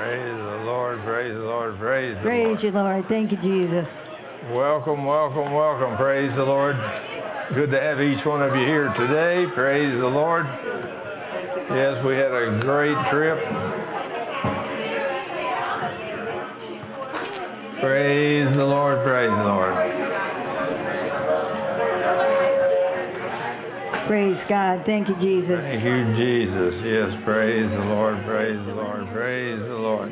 Praise the Lord, praise the Lord, praise the Lord. Praise you, Lord. Thank you, Jesus. Welcome, welcome, welcome. Praise the Lord. Good to have each one of you here today. Praise the Lord. Yes, we had a great trip. Praise the Lord, praise the Lord. Praise God. Thank you, Jesus. Thank you, Jesus. Yes, praise the Lord, praise the Lord, praise the Lord.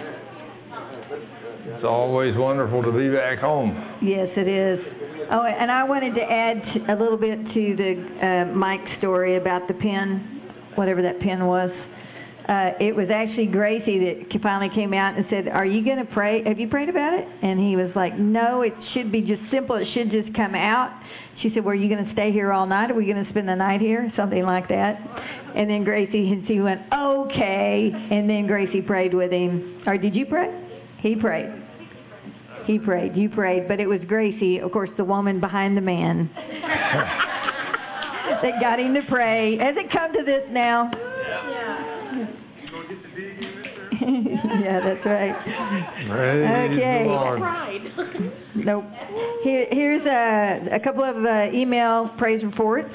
It's always wonderful to be back home. Yes, it is. Oh, and I wanted to add a little bit to the Mike story about the pen, whatever that pen was. It was actually Gracie that finally came out and said, "Are you going to pray? Have you prayed about it?" And he was like, "No, it should be just simple. It should just come out." She said, "Well, are you going to stay here all night? Are we going to spend the night here?" Something like that. And then he went, "Okay." And then Gracie prayed with him. Or did you pray? He prayed. He prayed. You prayed. But it was Gracie, of course, the woman behind the man, that got him to pray. Has it come to this now? Yeah. You gonna get the dig in, mister? Yeah, that's right. Praise Okay. the Lord. Nope. Here's a couple of email praise reports.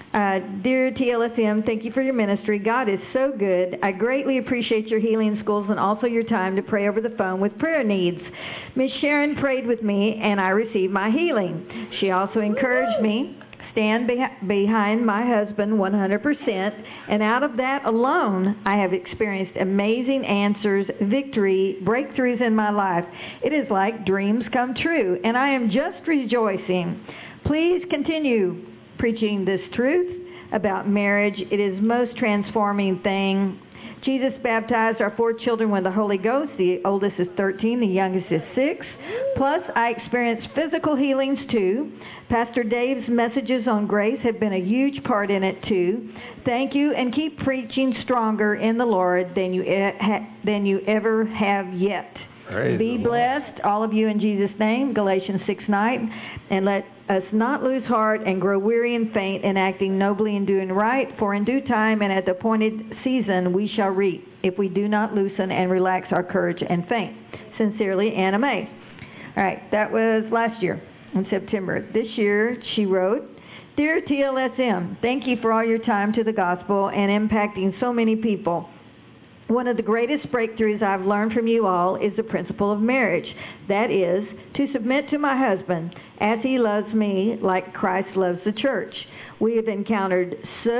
Dear TLSM, thank you for your ministry. God is so good. I greatly appreciate your healing schools and also your time to pray over the phone with prayer needs. Miss Sharon prayed with me and I received my healing. She also encouraged me. Stand behind my husband 100%, and out of that alone, I have experienced amazing answers, victory, breakthroughs in my life. It is like dreams come true, and I am just rejoicing. Please continue preaching this truth about marriage. It is most transforming thing. Jesus baptized our 4 children with the Holy Ghost. The oldest is 13, the youngest is 6. Plus, I experienced physical healings too. Pastor Dave's messages on grace have been a huge part in it too. Thank you, and keep preaching stronger in the Lord than you ever have yet. Be blessed, all of you, in Jesus' name. Galatians 6:9. And let us not lose heart and grow weary and faint in acting nobly and doing right, for in due time and at the appointed season we shall reap, if we do not loosen and relax our courage and faint. Sincerely, Anna Mae. All right, that was last year in September. This year she wrote, Dear TLSM, thank you for all your time to the gospel and impacting so many people. One of the greatest breakthroughs I've learned from you all is the principle of marriage. That is, to submit to my husband as he loves me like Christ loves the church. We have encountered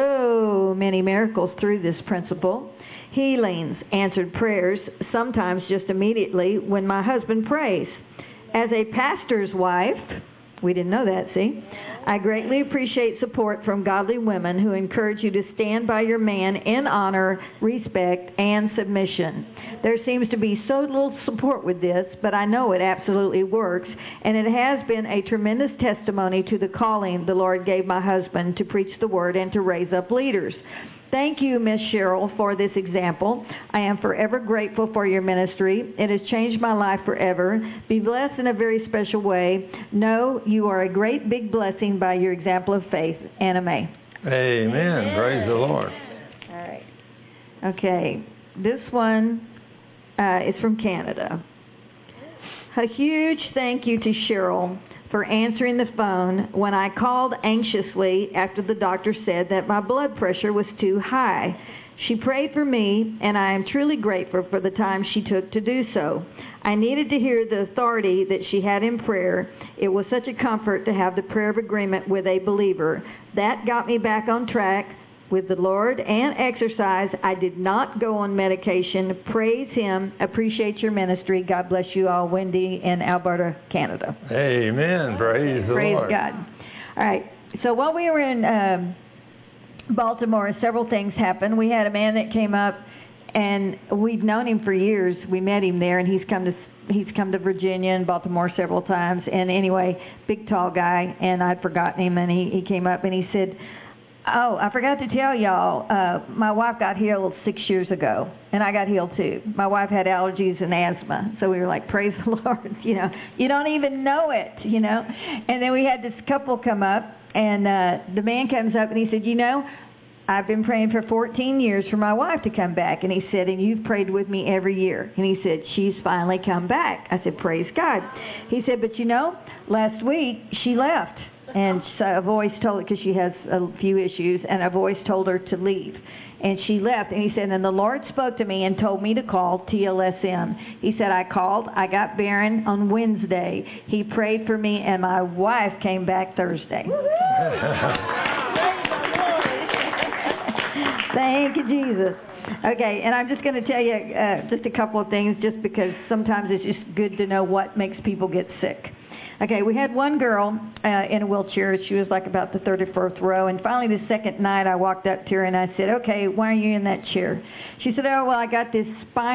so many miracles through this principle. Healings, answered prayers, sometimes just immediately when my husband prays. As a pastor's wife, we didn't know that, see? I greatly appreciate support from godly women who encourage you to stand by your man in honor, respect, and submission. There seems to be so little support with this, but I know it absolutely works, and it has been a tremendous testimony to the calling the Lord gave my husband to preach the word and to raise up leaders. Thank you, Miss Cheryl, for this example. I am forever grateful for your ministry. It has changed my life forever. Be blessed in a very special way. Know you are a great big blessing by your example of faith. Anna Mae. Amen. Praise the Lord. All right. Okay. This one is from Canada. A huge thank you to Cheryl for answering the phone when I called anxiously after the doctor said that my blood pressure was too high. She prayed for me, and I am truly grateful for the time she took to do so. I needed to hear the authority that she had in prayer. It was such a comfort to have the prayer of agreement with a believer. That got me back on track with the Lord and exercise. I did not go on medication. Praise Him. Appreciate your ministry. God bless you all. Wendy in Alberta, Canada. Amen. Praise the Lord. Praise God. All right. So while we were in Baltimore, several things happened. We had a man that came up, and we've known him for years. We met him there, and he's come to Virginia and Baltimore several times. And anyway, big tall guy, and I'd forgotten him, and he came up and he said, "Oh, I forgot to tell y'all, my wife got healed 6 years ago, and I got healed too. My wife had allergies and asthma." So we were like, praise the Lord, you don't even know it, And then we had this couple come up, and the man comes up and he said, I've been praying for 14 years for my wife to come back. And he said, and you've prayed with me every year. And he said, she's finally come back. I said, praise God. He said, but last week she left. And so a voice told her, because she has a few issues, and a voice told her to leave. And she left. And he said, and the Lord spoke to me and told me to call TLSM. He said, I called. I got Barron on Wednesday. He prayed for me, and my wife came back Thursday. Thank you, Jesus. Okay, and I'm just going to tell you just a couple of things, just because sometimes it's just good to know what makes people get sick. Okay, we had one girl in a wheelchair. She was like about the 34th row. And finally, the second night, I walked up to her and I said, okay, why are you in that chair? She said, oh, well, I got this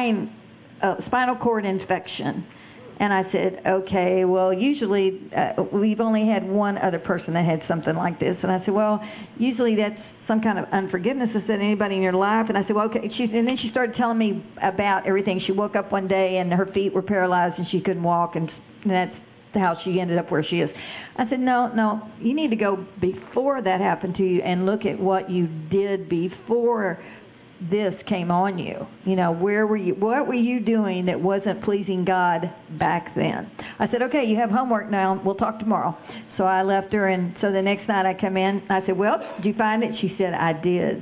spinal cord infection. And I said, okay, well, usually we've only had one other person that had something like this. And I said, well, usually that's some kind of unforgiveness. I said, anybody in your life? And I said, well, okay. And then she started telling me about everything. She woke up one day and her feet were paralyzed and she couldn't walk. And that's how she ended up where she is. I said, no, you need to go before that happened to you and look at what you did before this came on you. Where were you? What were you doing that wasn't pleasing God back then? I said, okay, you have homework now. We'll talk tomorrow. So I left her, and so the next night I come in. I said, well, did you find it? She said, I did.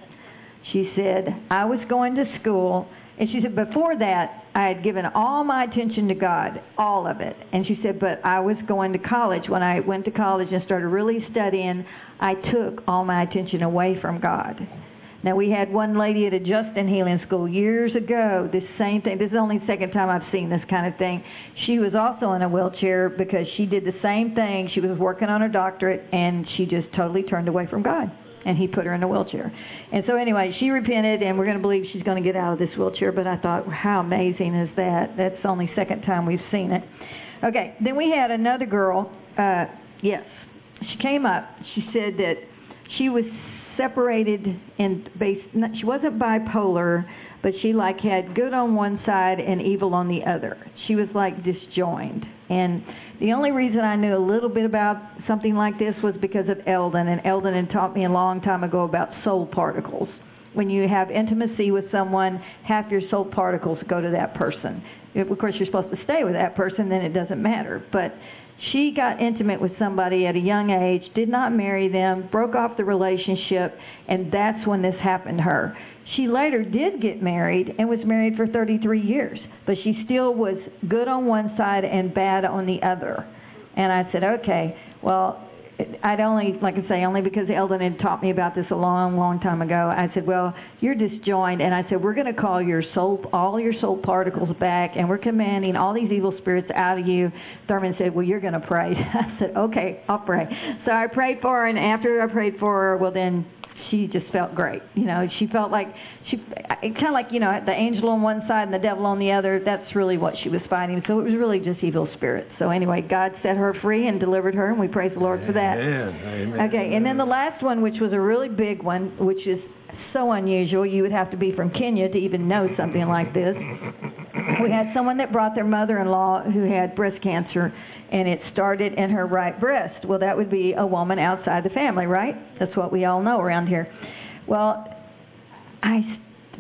She said, I was going to school. And she said, before that, I had given all my attention to God, all of it. And she said, but I was going to college. When I went to college and started really studying, I took all my attention away from God. Now, we had one lady at a Justin Healing School years ago, this same thing. This is only the second time I've seen this kind of thing. She was also in a wheelchair because she did the same thing. She was working on her doctorate, and she just totally turned away from God. And he put her in a wheelchair. And so anyway, she repented, and we're going to believe she's going to get out of this wheelchair. But I thought, how amazing is that? That's the only second time we've seen it. Okay, then we had another girl. Yes, she came up. She said that she was separated she wasn't bipolar, but she had good on one side and evil on the other. She was disjoined. And the only reason I knew a little bit about something like this was because of Eldon. And Eldon had taught me a long time ago about soul particles. When you have intimacy with someone, half your soul particles go to that person. Of course, you're supposed to stay with that person, then it doesn't matter. But she got intimate with somebody at a young age, did not marry them, broke off the relationship, and that's when this happened to her. She later did get married and was married for 33 years, but she still was good on one side and bad on the other. And I said, okay, well, only because Eldon had taught me about this a long, long time ago. I said, well, you're disjoined. And I said, we're going to call all your soul particles back, and we're commanding all these evil spirits out of you. Thurman said, well, you're going to pray. I said, okay, I'll pray. So I prayed for her, and after I prayed for her, well, then she just felt great. She felt like the angel on one side and the devil on the other. That's really what she was fighting. So it was really just evil spirits. So anyway, God set her free and delivered her, and we praise the Lord for that. Amen. Okay, and then the last one, which was a really big one, which is so unusual. You would have to be from Kenya to even know something like this. We had someone that brought their mother-in-law who had breast cancer, and it started in her right breast. Well, that would be a woman outside the family, right? That's what we all know around here. Well, I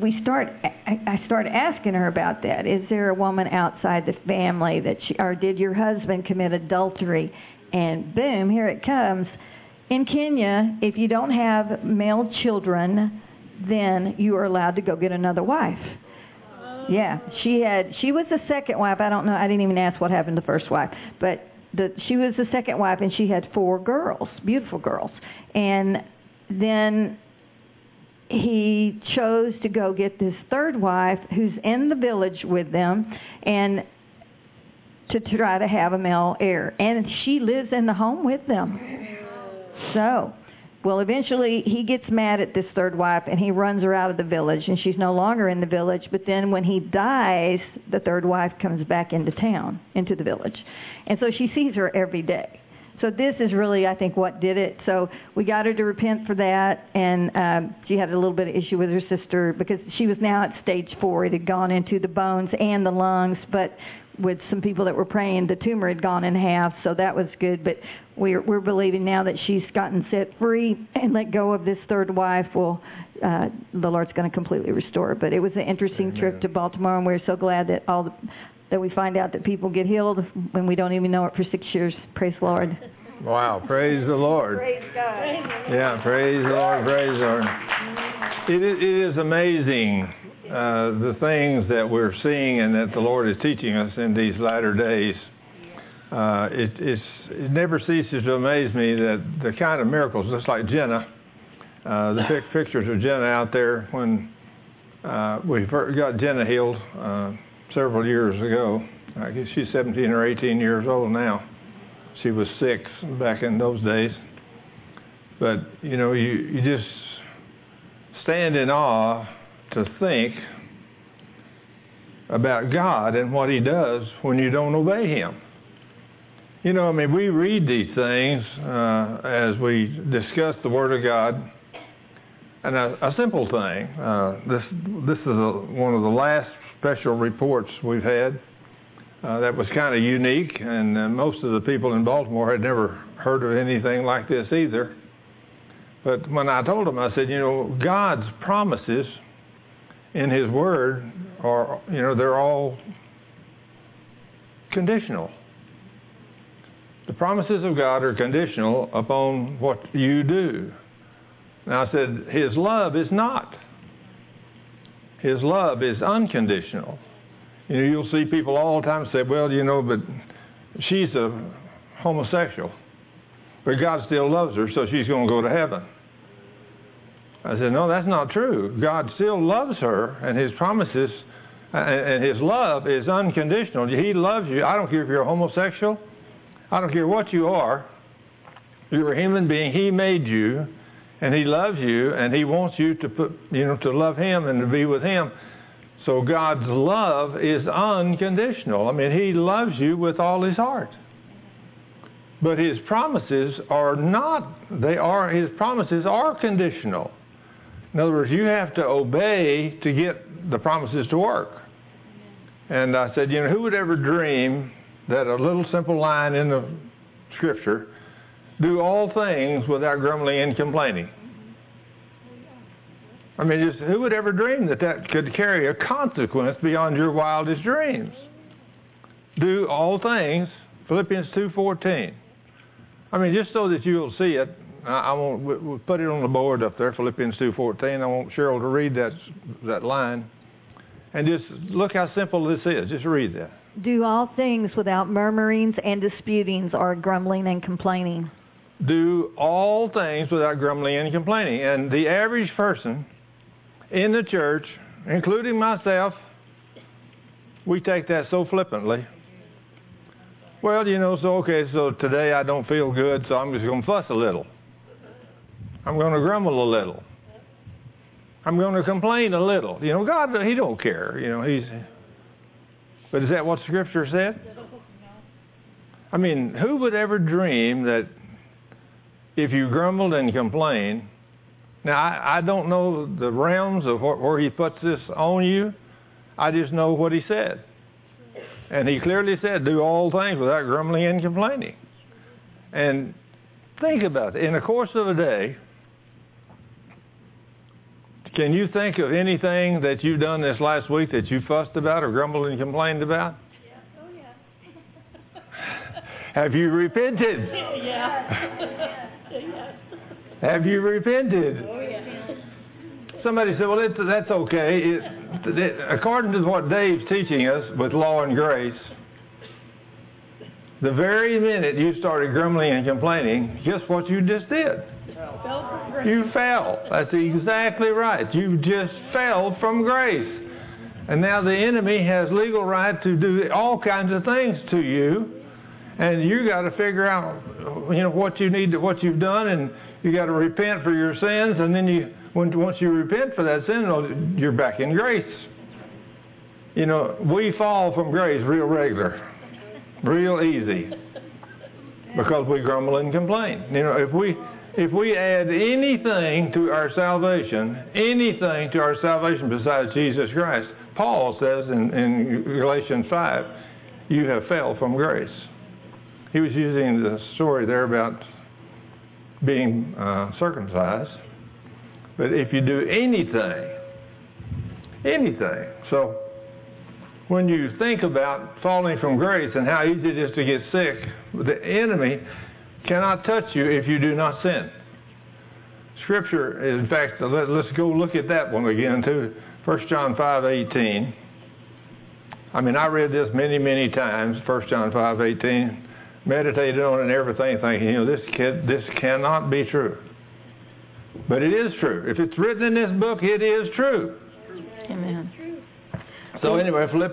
started asking her about that. Is there a woman outside the family or did your husband commit adultery? And boom, here it comes. In Kenya, if you don't have male children, then you are allowed to go get another wife. Yeah, she was the second wife. I don't know. I didn't even ask what happened to the first wife. But she was the second wife, and she had 4 girls, beautiful girls. And then he chose to go get this third wife who's in the village with them and to try to have a male heir. And she lives in the home with them. So, well, eventually he gets mad at this third wife, and he runs her out of the village, and she's no longer in the village. But then when he dies, the third wife comes back into town, into the village. And so she sees her every day. So this is really, I think, what did it. So we got her to repent for that, and she had a little bit of issue with her sister because she was now at stage 4. It had gone into the bones and the lungs, but with some people that were praying, the tumor had gone in half, so that was good. But we're believing now that she's gotten set free and let go of this third wife. Well, the Lord's going to completely restore her. But it was an interesting trip to Baltimore, and we're so glad that that we find out that people get healed when we don't even know it for 6 years. Praise the Lord. Wow, praise the Lord. Praise God. Yeah, praise the Lord, praise the Lord. It is amazing the things that we're seeing and that the Lord is teaching us in these latter days. It never ceases to amaze me that the kind of miracles, just like Jenna, the pictures of Jenna out there when we first got Jenna healed several years ago. I guess she's 17 or 18 years old now. She was 6 back in those days. But, you know, you just stand in awe to think about God and what He does when you don't obey Him. You know, I mean, we read these things as we discuss the Word of God. And a simple thing, this is one of the last special reports we've had that was kind of unique, and most of the people in Baltimore had never heard of anything like this either. But when I told them, I said, you know, God's promises in His Word are, you know, they're all conditional. The promises of God are conditional upon what you do. Now I said, His love is not. His love is unconditional. You know, you'll see people all the time say, well, you know, but she's a homosexual. But God still loves her, so she's going to go to heaven. I said, no, that's not true. God still loves her, and His promises and His love is unconditional. He loves you. I don't care if you're a homosexual. I don't care what you are. You're a human being. He made you, and He loves you, and He wants you to to love Him and to be with Him. So God's love is unconditional. I mean, He loves you with all His heart. But His promises are not. His promises are conditional. In other words, you have to obey to get the promises to work. And I said, you know, who would ever dream that a little simple line in the Scripture, do all things without grumbling and complaining? I mean, just who would ever dream that that could carry a consequence beyond your wildest dreams? Do all things, Philippians 2:14. I mean, just so that you'll see it, we'll put it on the board up there, Philippians 2:14. I want Cheryl to read that line. And just look how simple this is. Just read that. Do all things without murmurings and disputings or grumbling and complaining. Do all things without grumbling and complaining. And the average person in the church, including myself, we take that so flippantly. Well, you know, so today I don't feel good, so I'm just going to fuss a little. I'm going to grumble a little. I'm going to complain a little. You know, God, He don't care. You know, but is that what Scripture said? I mean, who would ever dream that if you grumbled and complained? Now, I don't know the realms of where He puts this on you. I just know what He said. And He clearly said, do all things without grumbling and complaining. And think about it. In the course of a day, can you think of anything that you've done this last week that you fussed about or grumbled and complained about? Yeah. Oh, yeah. Have you repented? Yeah. Have you repented? Oh, yeah. Somebody said, well, that's okay. According to what Dave's teaching us with law and grace, the very minute you started grumbling and complaining, guess what you just did? You fell. That's exactly right. You just fell from grace. And now the enemy has legal right to do all kinds of things to you. And you got to figure out, you know, what you've done, and you got to repent for your sins. And then once you repent for that sin, you're back in grace. You know, we fall from grace real regular, real easy. because we grumble and complain. If we add anything to our salvation besides Jesus Christ, Paul says in Galatians 5, you have fell from grace. He was using the story there about being circumcised. But if you do anything, so when you think about falling from grace and how easy it is to get sick, the enemy cannot touch you if you do not sin. Scripture, in fact, let's go look at that one again too. 1 John 5:18. I read this many, many times, 1 John 5:18. Meditated on it and everything, thinking, this cannot be true. But it is true. If it's written in this book, it is true. Amen. So anyway, 1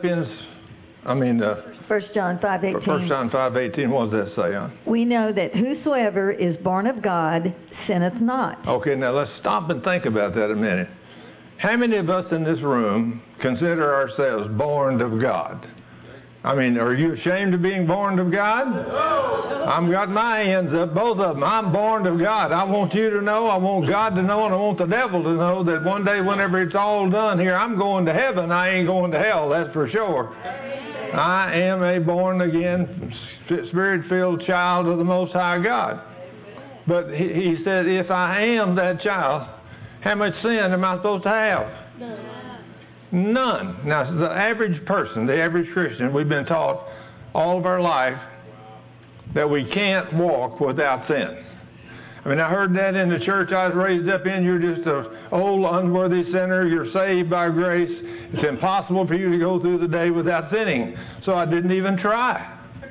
John 5:18. 1 John 5:18, what does that say, Ann? We know that whosoever is born of God sinneth not. Okay, now let's stop and think about that a minute. How many of us in this room consider ourselves born of God? Are you ashamed of being born of God? I've got my hands up, both of them. I'm born of God. I want you to know, I want God to know, and I want the devil to know that one day whenever it's all done here, I'm going to heaven. I ain't going to hell, that's for sure. I am a born-again, Spirit-filled child of the Most High God. But he said, if I am that child, how much sin am I supposed to have? None. Now, the average person, the average Christian, we've been taught all of our life that we can't walk without sin. I heard that in the church I was raised up in. You're just an old, unworthy sinner. You're saved by grace. It's impossible for you to go through the day without sinning. So I didn't even try.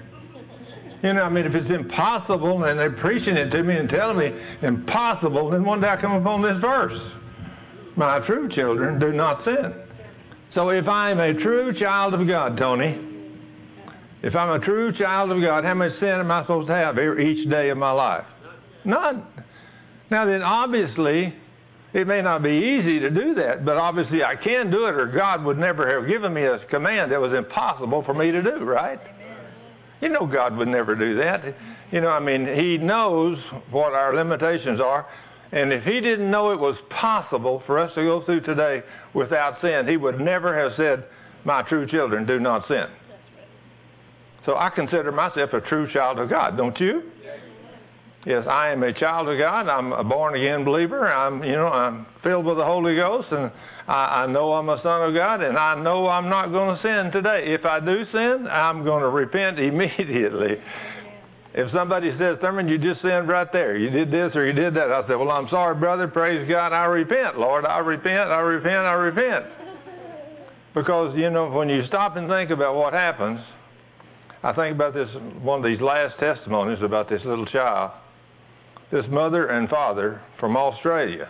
If it's impossible, and they're preaching it to me and telling me impossible, then one day I come upon this verse. My true children do not sin. So if I'm a true child of God, Tony, if I'm a true child of God, how much sin am I supposed to have each day of my life? None. Now then, obviously, it may not be easy to do that, but obviously I can do it, or God would never have given me a command that was impossible for me to do, right? God would never do that. He knows what our limitations are. And if he didn't know it was possible for us to go through today without sin, he would never have said, my true children do not sin. So I consider myself a true child of God, don't you? Yes, I am a child of God. I'm a born-again believer. I'm filled with the Holy Ghost, and I know I'm a son of God, and I know I'm not going to sin today. If I do sin, I'm going to repent immediately. If somebody says, Thurman, you just sinned right there. You did this or you did that. I said, well, I'm sorry, brother. Praise God. I repent, Lord. I repent. Because, when you stop and think about what happens, I think about this, one of these last testimonies about this little child. This mother and father from Australia.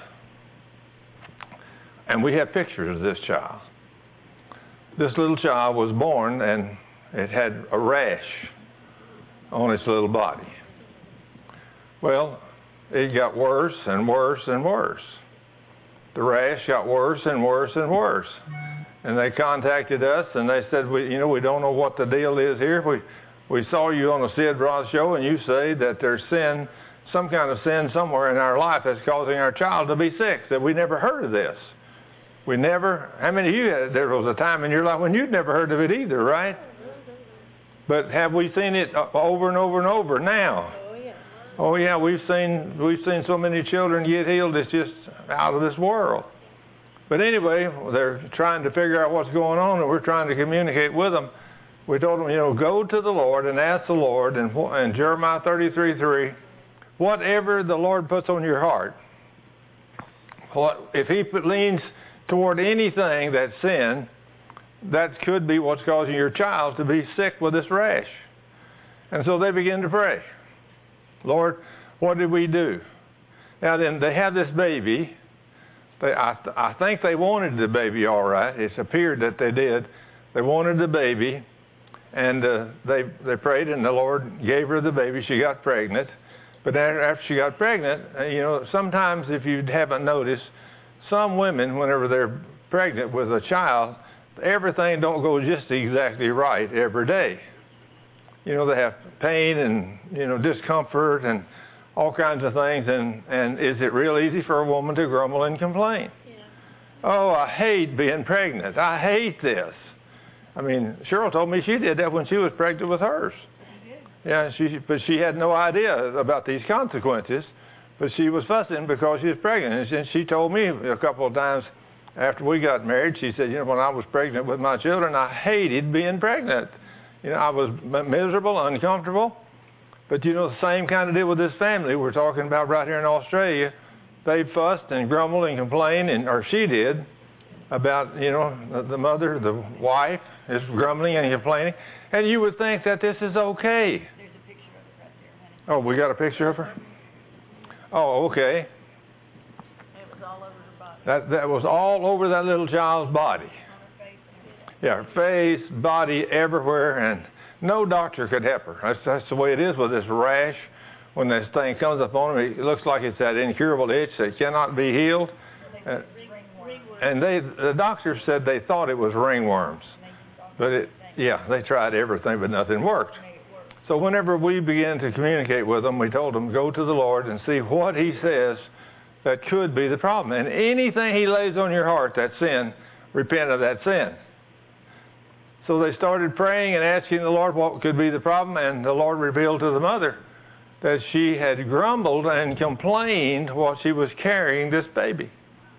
And we have pictures of this child. This little child was born and it had a rash on its little body. Well, it got worse and worse and worse. The rash got worse and worse and worse. And they contacted us and they said, we don't know what the deal is here. We saw you on the Sid Roth show and you say that there's sin, some kind of sin somewhere in our life that's causing our child to be sick. That we never heard of this. How many of you had, there was a time in your life when you'd never heard of it either, right? But have we seen it over and over and over now? Oh yeah, we've seen so many children get healed, it's just out of this world. But anyway, they're trying to figure out what's going on, and we're trying to communicate with them. We told them, go to the Lord and ask the Lord, and Jeremiah 33:3, whatever the Lord puts on your heart, if he leans toward anything that's sin, that could be what's causing your child to be sick with this rash. And so they begin to pray. Lord, what did we do? Now then, they have this baby. I think they wanted the baby all right. It's appeared that they did. They wanted the baby, and they prayed, and the Lord gave her the baby. She got pregnant. But after she got pregnant, sometimes if you haven't noticed, some women, whenever they're pregnant with a child, everything don't go just exactly right every day. They have pain and, discomfort and all kinds of things. And is it real easy for a woman to grumble and complain? Yeah. Oh, I hate being pregnant. I hate this. I mean, Cheryl told me she did that when she was pregnant with hers. Yeah, but she had no idea about these consequences. But she was fussing because she was pregnant. And she told me a couple of times after we got married, she said, when I was pregnant with my children, I hated being pregnant. I was miserable, uncomfortable. But, the same kind of deal with this family we're talking about right here in Australia. They fussed and grumbled and complained, or she did, about, the mother, the wife is grumbling and complaining. And you would think that this is okay. There's a picture of it right there, honey. Oh, we got a picture of her? Oh, okay. It was all over her body. That was all over that little child's body. On her face and everything. Yeah, her face, body, everywhere, and no doctor could help her. That's the way it is with this rash. When this thing comes upon them, it looks like it's that incurable itch that cannot be healed. And the doctors said they thought it was ringworms. But they tried everything, but nothing worked. So whenever we began to communicate with them, we told them, go to the Lord and see what He says that could be the problem. And anything He lays on your heart, that sin, repent of that sin. So they started praying and asking the Lord what could be the problem, and the Lord revealed to the mother that she had grumbled and complained while she was carrying this baby.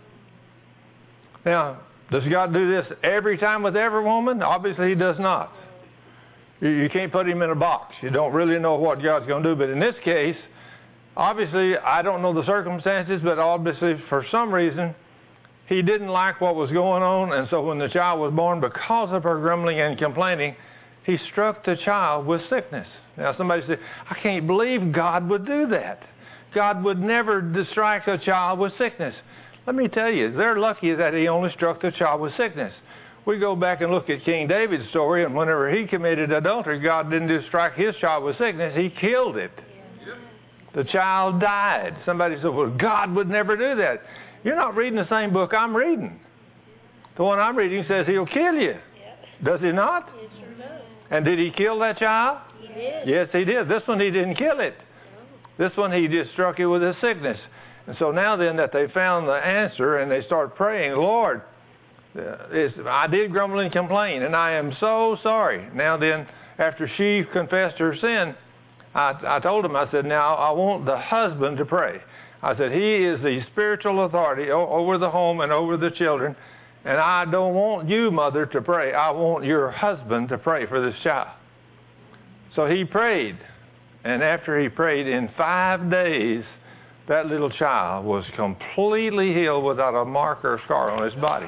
Now, does God do this every time with every woman? Obviously, He does not. You can't put Him in a box. You don't really know what God's going to do. But in this case, obviously, I don't know the circumstances, but obviously, for some reason, He didn't like what was going on. And so when the child was born, because of her grumbling and complaining, He struck the child with sickness. Now, somebody said, I can't believe God would do that. God would never strike a child with sickness. Let me tell you, they're lucky that He only struck the child with sickness. We go back and look at King David's story, and whenever he committed adultery, God didn't just strike his child with sickness, He killed it. The child died. Somebody said, well, God would never do that. You're not reading the same book I'm reading. The one I'm reading says He'll kill you. Does He not? It sure does. And did He kill that child? He did. Yes, He did. This one He didn't kill it. This one He just struck it with a sickness. And so now then that they found the answer and they start praying, Lord, I did grumble and complain, and I am so sorry. Now then, after she confessed her sin, I told him, I said, now I want the husband to pray. I said, he is the spiritual authority over the home and over the children, and I don't want you, mother, to pray. I want your husband to pray for this child. So he prayed, and after he prayed, in 5 days, that little child was completely healed without a mark or a scar on his body.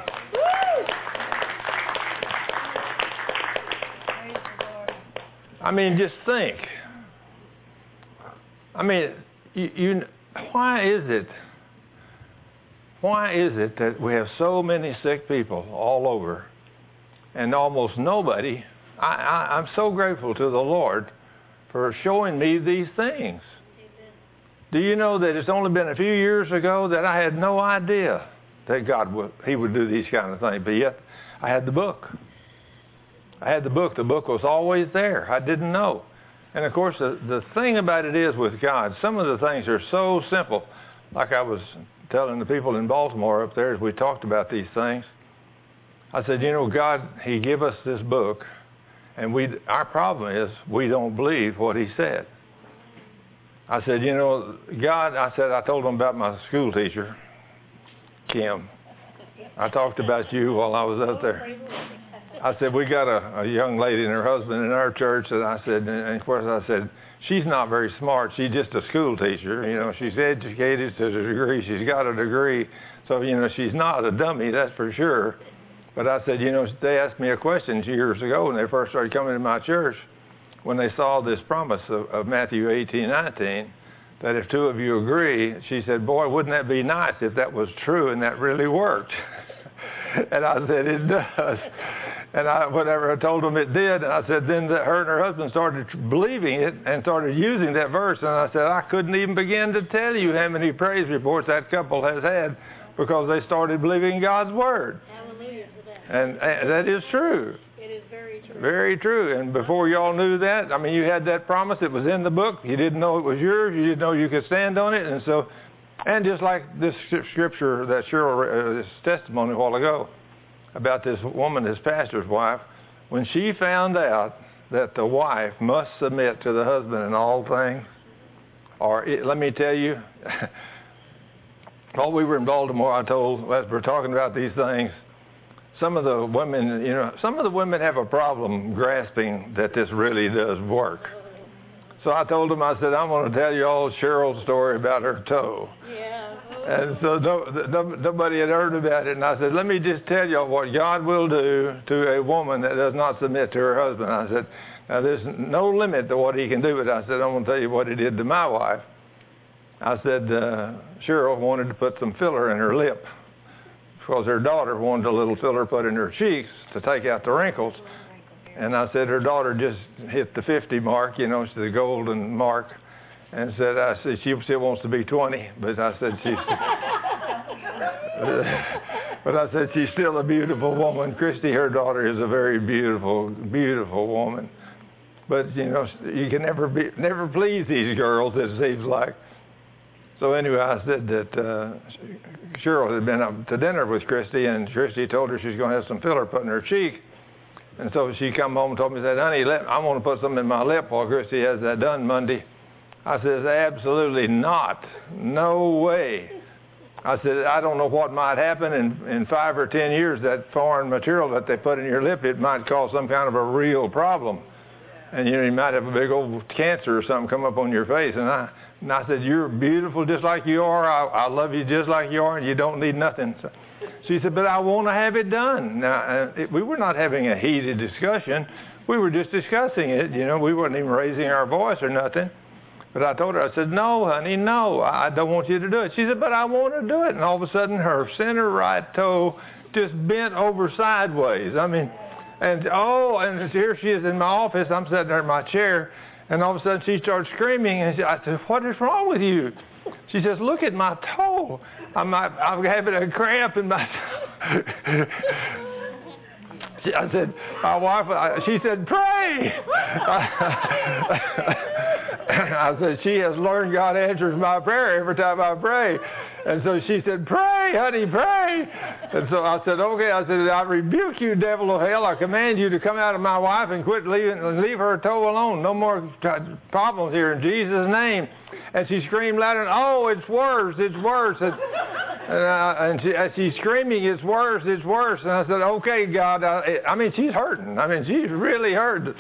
I mean, just think. I mean, why is it that we have so many sick people all over and almost nobody? I'm so grateful to the Lord for showing me these things. Do you know that it's only been a few years ago that I had no idea that He would do these kind of things, but yet I had the book. The book was always there. I didn't know. And of course, the thing about it is with God, some of the things are so simple. Like I was telling the people in Baltimore up there as we talked about these things, I said, God, He gave us this book, and our problem is we don't believe what He said. I said, God, I told them about my school teacher, Kim. I talked about you while I was up there. I said, we got a young lady and her husband in our church, and I said, and of course I said, she's not very smart. She's just a school teacher. She's educated to a degree. She's got a degree. So, she's not a dummy, that's for sure. But I said, they asked me a question years ago when they first started coming to my church, when they saw this promise of Matthew 18:19, that if two of you agree, she said, boy, wouldn't that be nice if that was true and that really worked? And I said, it does. And whenever I told them it did, and I said, then her and her husband started believing it and started using that verse. And I said, I couldn't even begin to tell you how many praise reports that couple has had because they started believing God's word. Hallelujah for that. And that is true. It is very true. Very true. And before y'all knew that, I mean, you had that promise. It was in the book. You didn't know it was yours. You didn't know you could stand on it. And just like this scripture that Cheryl, this testimony a while ago about this woman, this pastor's wife, when she found out that the wife must submit to the husband in all things, let me tell you, while we were in Baltimore, as we're talking about these things, some of the women have a problem grasping that this really does work. So I told them, I said, I'm going to tell you all Cheryl's story about her toe. Yeah. And so nobody had heard about it. And I said, let me just tell you what God will do to a woman that does not submit to her husband. I said, now there's no limit to what he can do. But I said, I'm going to tell you what he did to my wife. I said, Cheryl wanted to put some filler in her lip because her daughter wanted a little filler put in her cheeks to take out the wrinkles. And I said, her daughter just hit the 50 mark, the golden mark. And I said, she still wants to be 20, but I said, she's still a beautiful woman. Christy, her daughter, is a very beautiful, beautiful woman. But, you can never please these girls, it seems like. So anyway, I said that Cheryl had been up to dinner with Christy, and Christy told her she's going to have some filler put in her cheek. And so she come home and told me, said, honey, I want to put something in my lip while Christy has that done Monday. I said, absolutely not. No way. I said, I don't know what might happen in 5 or 10 years. That foreign material that they put in your lip, it might cause some kind of a real problem. And, you might have a big old cancer or something come up on your face. And I said, you're beautiful just like you are. I love you just like you are, and you don't need nothing. So she said, but I want to have it done. Now, we were not having a heated discussion. We were just discussing it. We wasn't even raising our voice or nothing. But I told her, I said, no, honey, no, I don't want you to do it. She said, but I want to do it. And all of a sudden, her center right toe just bent over sideways. I mean, and here she is in my office. I'm sitting there in my chair. And all of a sudden, she starts screaming. And I said, what is wrong with you? She says, look at my toe. I'm having a cramp in my toe. I said, my wife, she said, pray. I said, she has learned God answers my prayer every time I pray. And so she said, pray, honey, pray. And so I said, okay. I said, I rebuke you, devil of hell. I command you to come out of my wife and leave her toe alone. No more problems here in Jesus' name. And she screamed louder, oh, it's worse, it's worse. And she's screaming, it's worse, it's worse. And I said, okay, God. She's hurting. She's really hurt.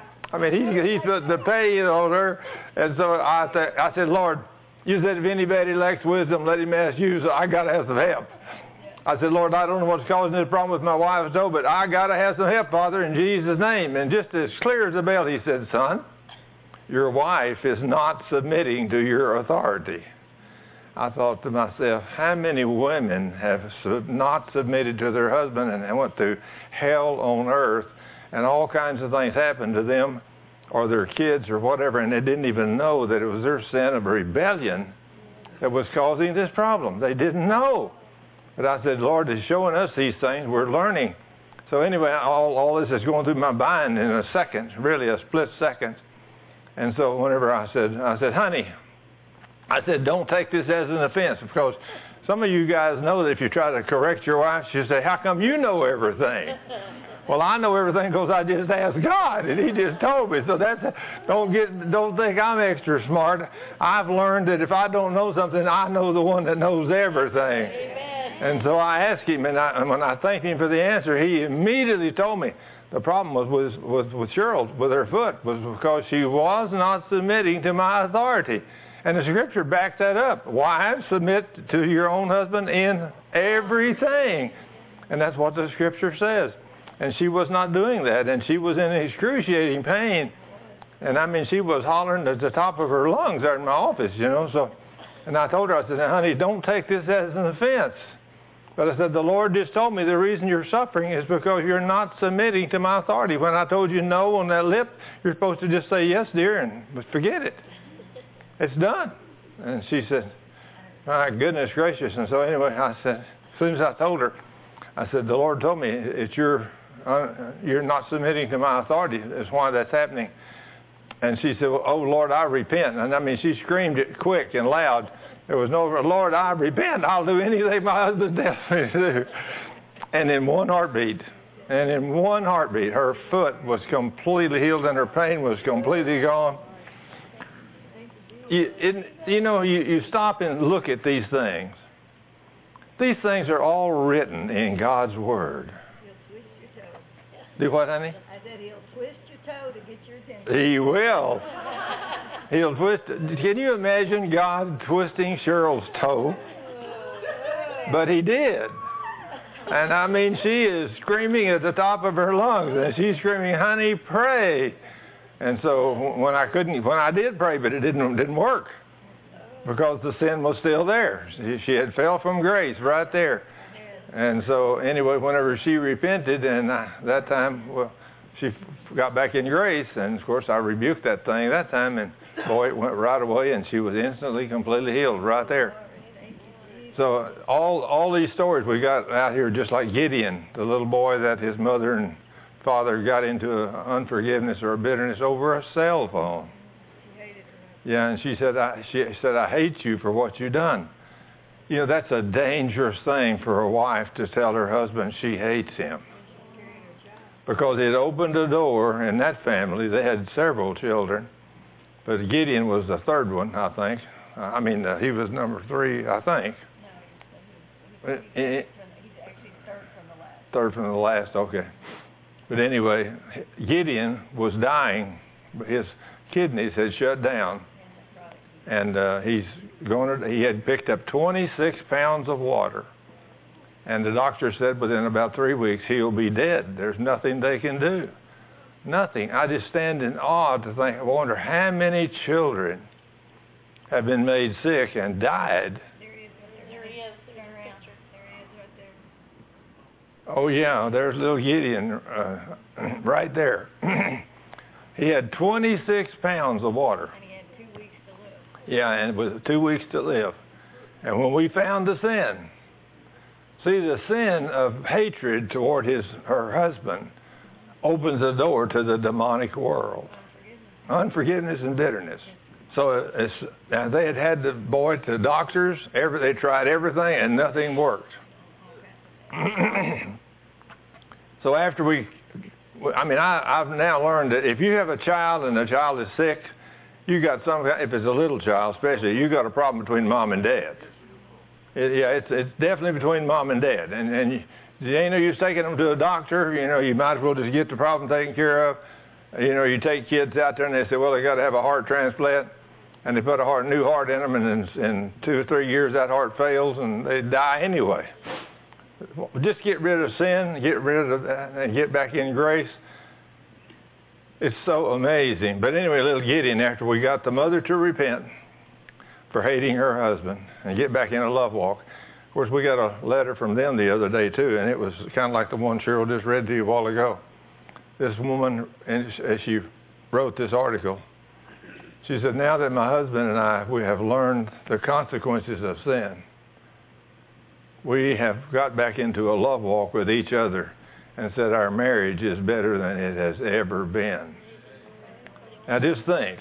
He's put the pain on her. And so I said, Lord, you said if anybody lacks wisdom, let him ask you. So I got to have some help. I said, Lord, I don't know what's causing this problem with my wife's toe, but I got to have some help, Father, in Jesus' name. And just as clear as a bell, he said, son, your wife is not submitting to your authority. I thought to myself, how many women have not submitted to their husband and went through hell on earth, and all kinds of things happened to them or their kids or whatever, and they didn't even know that it was their sin of rebellion that was causing this problem. They didn't know. But I said, Lord is showing us these things. We're learning. So anyway, all this is going through my mind in a second, really a split second. And so whenever I said, honey, I said, don't take this as an offense, because some of you guys know that if you try to correct your wife, she'll say, how come you know everything? Well, I know everything because I just asked God, and he just told me. So don't think I'm extra smart. I've learned that if I don't know something, I know the one that knows everything. Amen. And so I asked him, and when I thanked him for the answer, he immediately told me the problem was with Cheryl, with her foot, was because she was not submitting to my authority. And the scripture backs that up. Wives, submit to your own husband in everything. And that's what the scripture says. And she was not doing that. And she was in excruciating pain. And she was hollering at the top of her lungs there in my office, So, and I told her, I said, honey, don't take this as an offense. But I said, the Lord just told me the reason you're suffering is because you're not submitting to my authority. When I told you no on that lip, you're supposed to just say yes, dear, and forget it. It's done. And she said, my goodness gracious. And so anyway, I said, as soon as I told her, I said, the Lord told me it's your You're not submitting to my authority. That's why that's happening. And she said, well, oh, Lord, I repent. And I mean, she screamed it quick and loud. There was no, Lord, I repent. I'll do anything my husband tells me to do. And in one heartbeat, her foot was completely healed and her pain was completely gone. You stop and look at these things. These things are all written in God's Word. He'll twist your toe. Do what, honey? I said he'll twist your toe to get your attention. He will. He'll twist. Can you imagine God twisting Cheryl's toe? But He did. And I mean, she is screaming at the top of her lungs, and she's screaming, "Honey, pray!" And so when I did pray, but it didn't work because the sin was still there. She had fell from grace right there. And so anyway, whenever she repented, and that time, well, she got back in grace, and of course I rebuked that thing that time, and boy, it went right away, and she was instantly, completely healed right there. So all these stories we got out here, just like Gideon, the little boy that his mother and father got into unforgiveness or bitterness over a cell phone. Yeah, and she said, I hate you for what you've done. You know, that's a dangerous thing for a wife to tell her husband she hates him. Because it opened a door in that family. They had several children, but Gideon was the third one, I think. He was number 3, I think. No, he's actually third from the last. Third from the last, okay. But anyway, Gideon was dying. His kidneys had shut down. And he had picked up 26 pounds of water. And the doctor said within about 3 weeks he'll be dead. There's nothing they can do. Nothing. I just stand in awe to think, I wonder how many children have been made sick and died. There he is. Turn around. There he is right there. Oh yeah, there's little Gideon right there. He had 26 pounds of water. And he had 2 weeks to live. Yeah, and with 2 weeks to live. And when we found the sin, see, the sin of hatred toward her husband opens the door to the demonic world. Unforgiveness and bitterness. So they had the boy to doctors. They tried everything and nothing worked. So after I've now learned that if you have a child and the child is sick, if it's a little child especially, you got a problem between mom and dad. It's definitely between mom and dad. And you ain't no use taking them to a doctor. You might as well just get the problem taken care of. You take kids out there and they say, well, they got to have a heart transplant. And they put a new heart in them, and in 2 or 3 years that heart fails and they die anyway. Just get rid of sin, get rid of that, and get back in grace. It's so amazing. But anyway, little Gideon, after we got the mother to repent for hating her husband and get back in a love walk. Of course, we got a letter from them the other day too, and it was kind of like the one Cheryl just read to you a while ago. This woman, as she wrote this article, she said, now that my husband and we have learned the consequences of sin, we have got back into a love walk with each other and said our marriage is better than it has ever been. Now just think.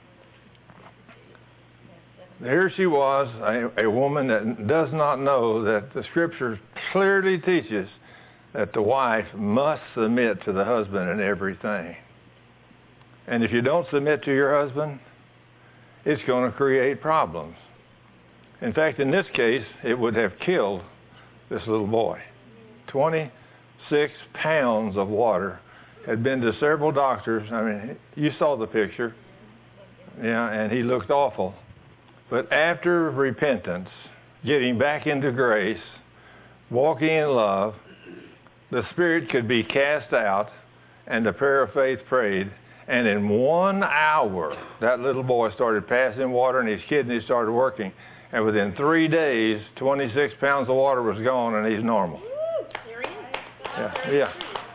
Here she was, a woman that does not know that the Scripture clearly teaches that the wife must submit to the husband in everything. And if you don't submit to your husband, it's going to create problems. In fact, in this case, it would have killed this little boy. 26 pounds of water. Had been to several doctors. You saw the picture. Yeah, and he looked awful. But after repentance, getting back into grace, walking in love, the spirit could be cast out and the prayer of faith prayed. And in 1 hour, that little boy started passing water and his kidneys started working. And within 3 days, 26 pounds of water was gone and he's normal. There he is. Yeah.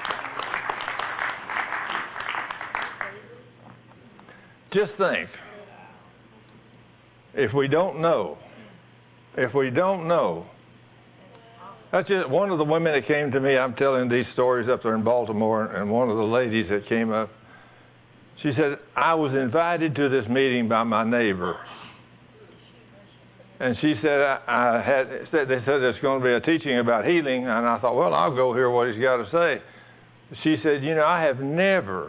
Just think. If we don't know, That's just one of the women that came to me. I'm telling these stories up there in Baltimore, and one of the ladies that came up, she said, I was invited to this meeting by my neighbor. And she said, they said there's going to be a teaching about healing, and I thought, well, I'll go hear what he's got to say. She said, you know, I have never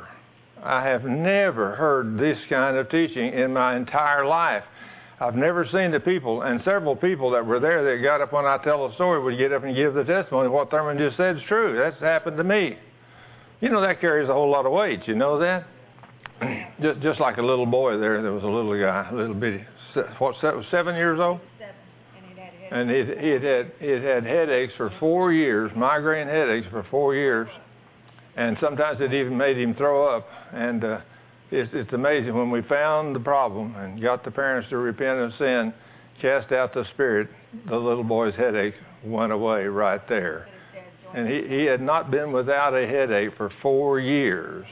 heard this kind of teaching in my entire life. I've never seen the people, and several people that were there that got up when I tell the story would get up and give the testimony. What Thurman just said is true. That's happened to me. You know, that carries a whole lot of weight. You know that? just like a little boy there was a little guy, a little bitty, 7 years old? 7. And he had had headaches for 4 years, migraine headaches for 4 years. And sometimes it even made him throw up. And it's amazing. When we found the problem and got the parents to repent of sin, cast out the spirit, the little boy's headache went away right there. And he had not been without a headache for 4 years.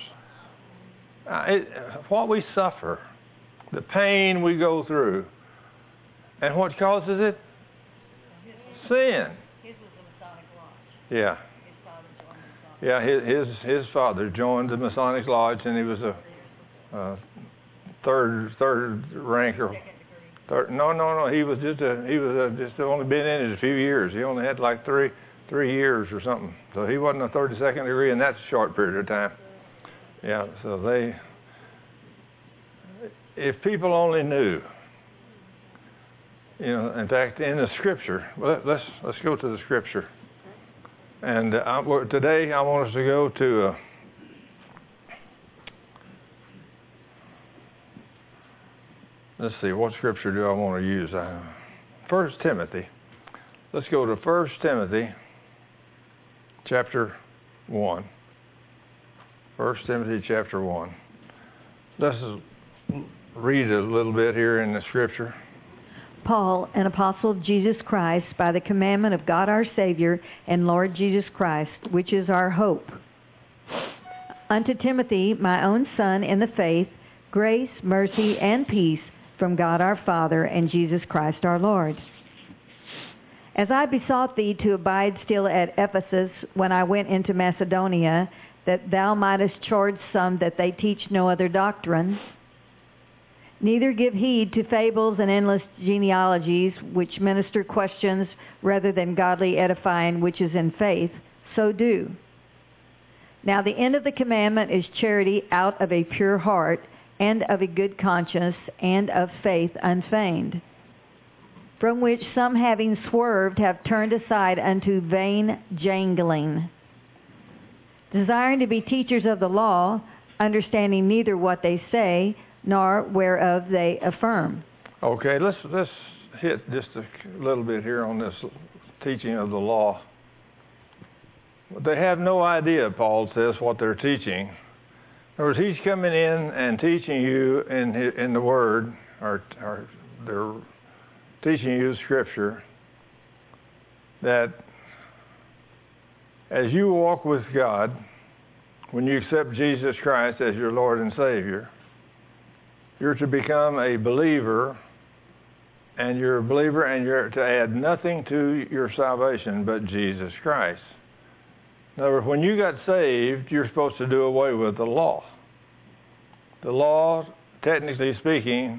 What we suffer, the pain we go through, and what causes it? Sin. His was the Masonic Lodge. Yeah. His father joined the Masonic Lodge. Yeah, his father joined the Masonic Lodge, and he was a third ranker. No. He was just only been in it a few years. He only had like three years or something. So he wasn't a 32nd degree in that short period of time. Yeah. So if people only knew. You know, in fact, in the Scripture, let's go to the Scripture. And today I want us to go to let's see, what Scripture do I want to use? 1 Timothy. Let's go to 1 Timothy chapter 1. 1 Timothy chapter 1. Let's read a little bit here in the Scripture. Paul, an apostle of Jesus Christ, by the commandment of God our Savior and Lord Jesus Christ, which is our hope. Unto Timothy, my own son in the faith, grace, mercy, and peace from God our Father and Jesus Christ our Lord. As I besought thee to abide still at Ephesus when I went into Macedonia, that thou mightest charge some that they teach no other doctrine, neither give heed to fables and endless genealogies, which minister questions rather than godly edifying, which is in faith, so do. Now the end of the commandment is charity out of a pure heart, and of a good conscience, and of faith unfeigned, from which some having swerved have turned aside unto vain jangling, desiring to be teachers of the law, understanding neither what they say, nor whereof they affirm. Okay, let's hit just a little bit here on this teaching of the law. They have no idea, Paul says, what they're teaching. In other words, he's coming in and teaching you in the Word, or they're teaching you Scripture, that as you walk with God, when you accept Jesus Christ as your Lord and Savior, you're to become a believer, and you're a believer, and you're to add nothing to your salvation but Jesus Christ. In other words, when you got saved, you're supposed to do away with the law. The law, technically speaking,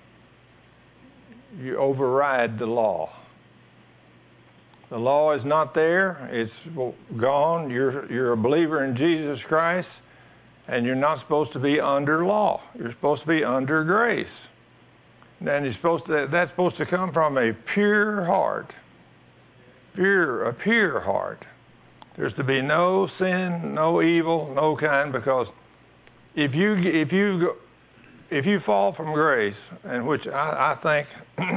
you override the law. The law is not there. It's gone. You're a believer in Jesus Christ, and you're not supposed to be under law. You're supposed to be under grace. And that's supposed to come from a pure heart. A pure heart. There's to be no sin, no evil, no kind, because if you fall from grace, and which I think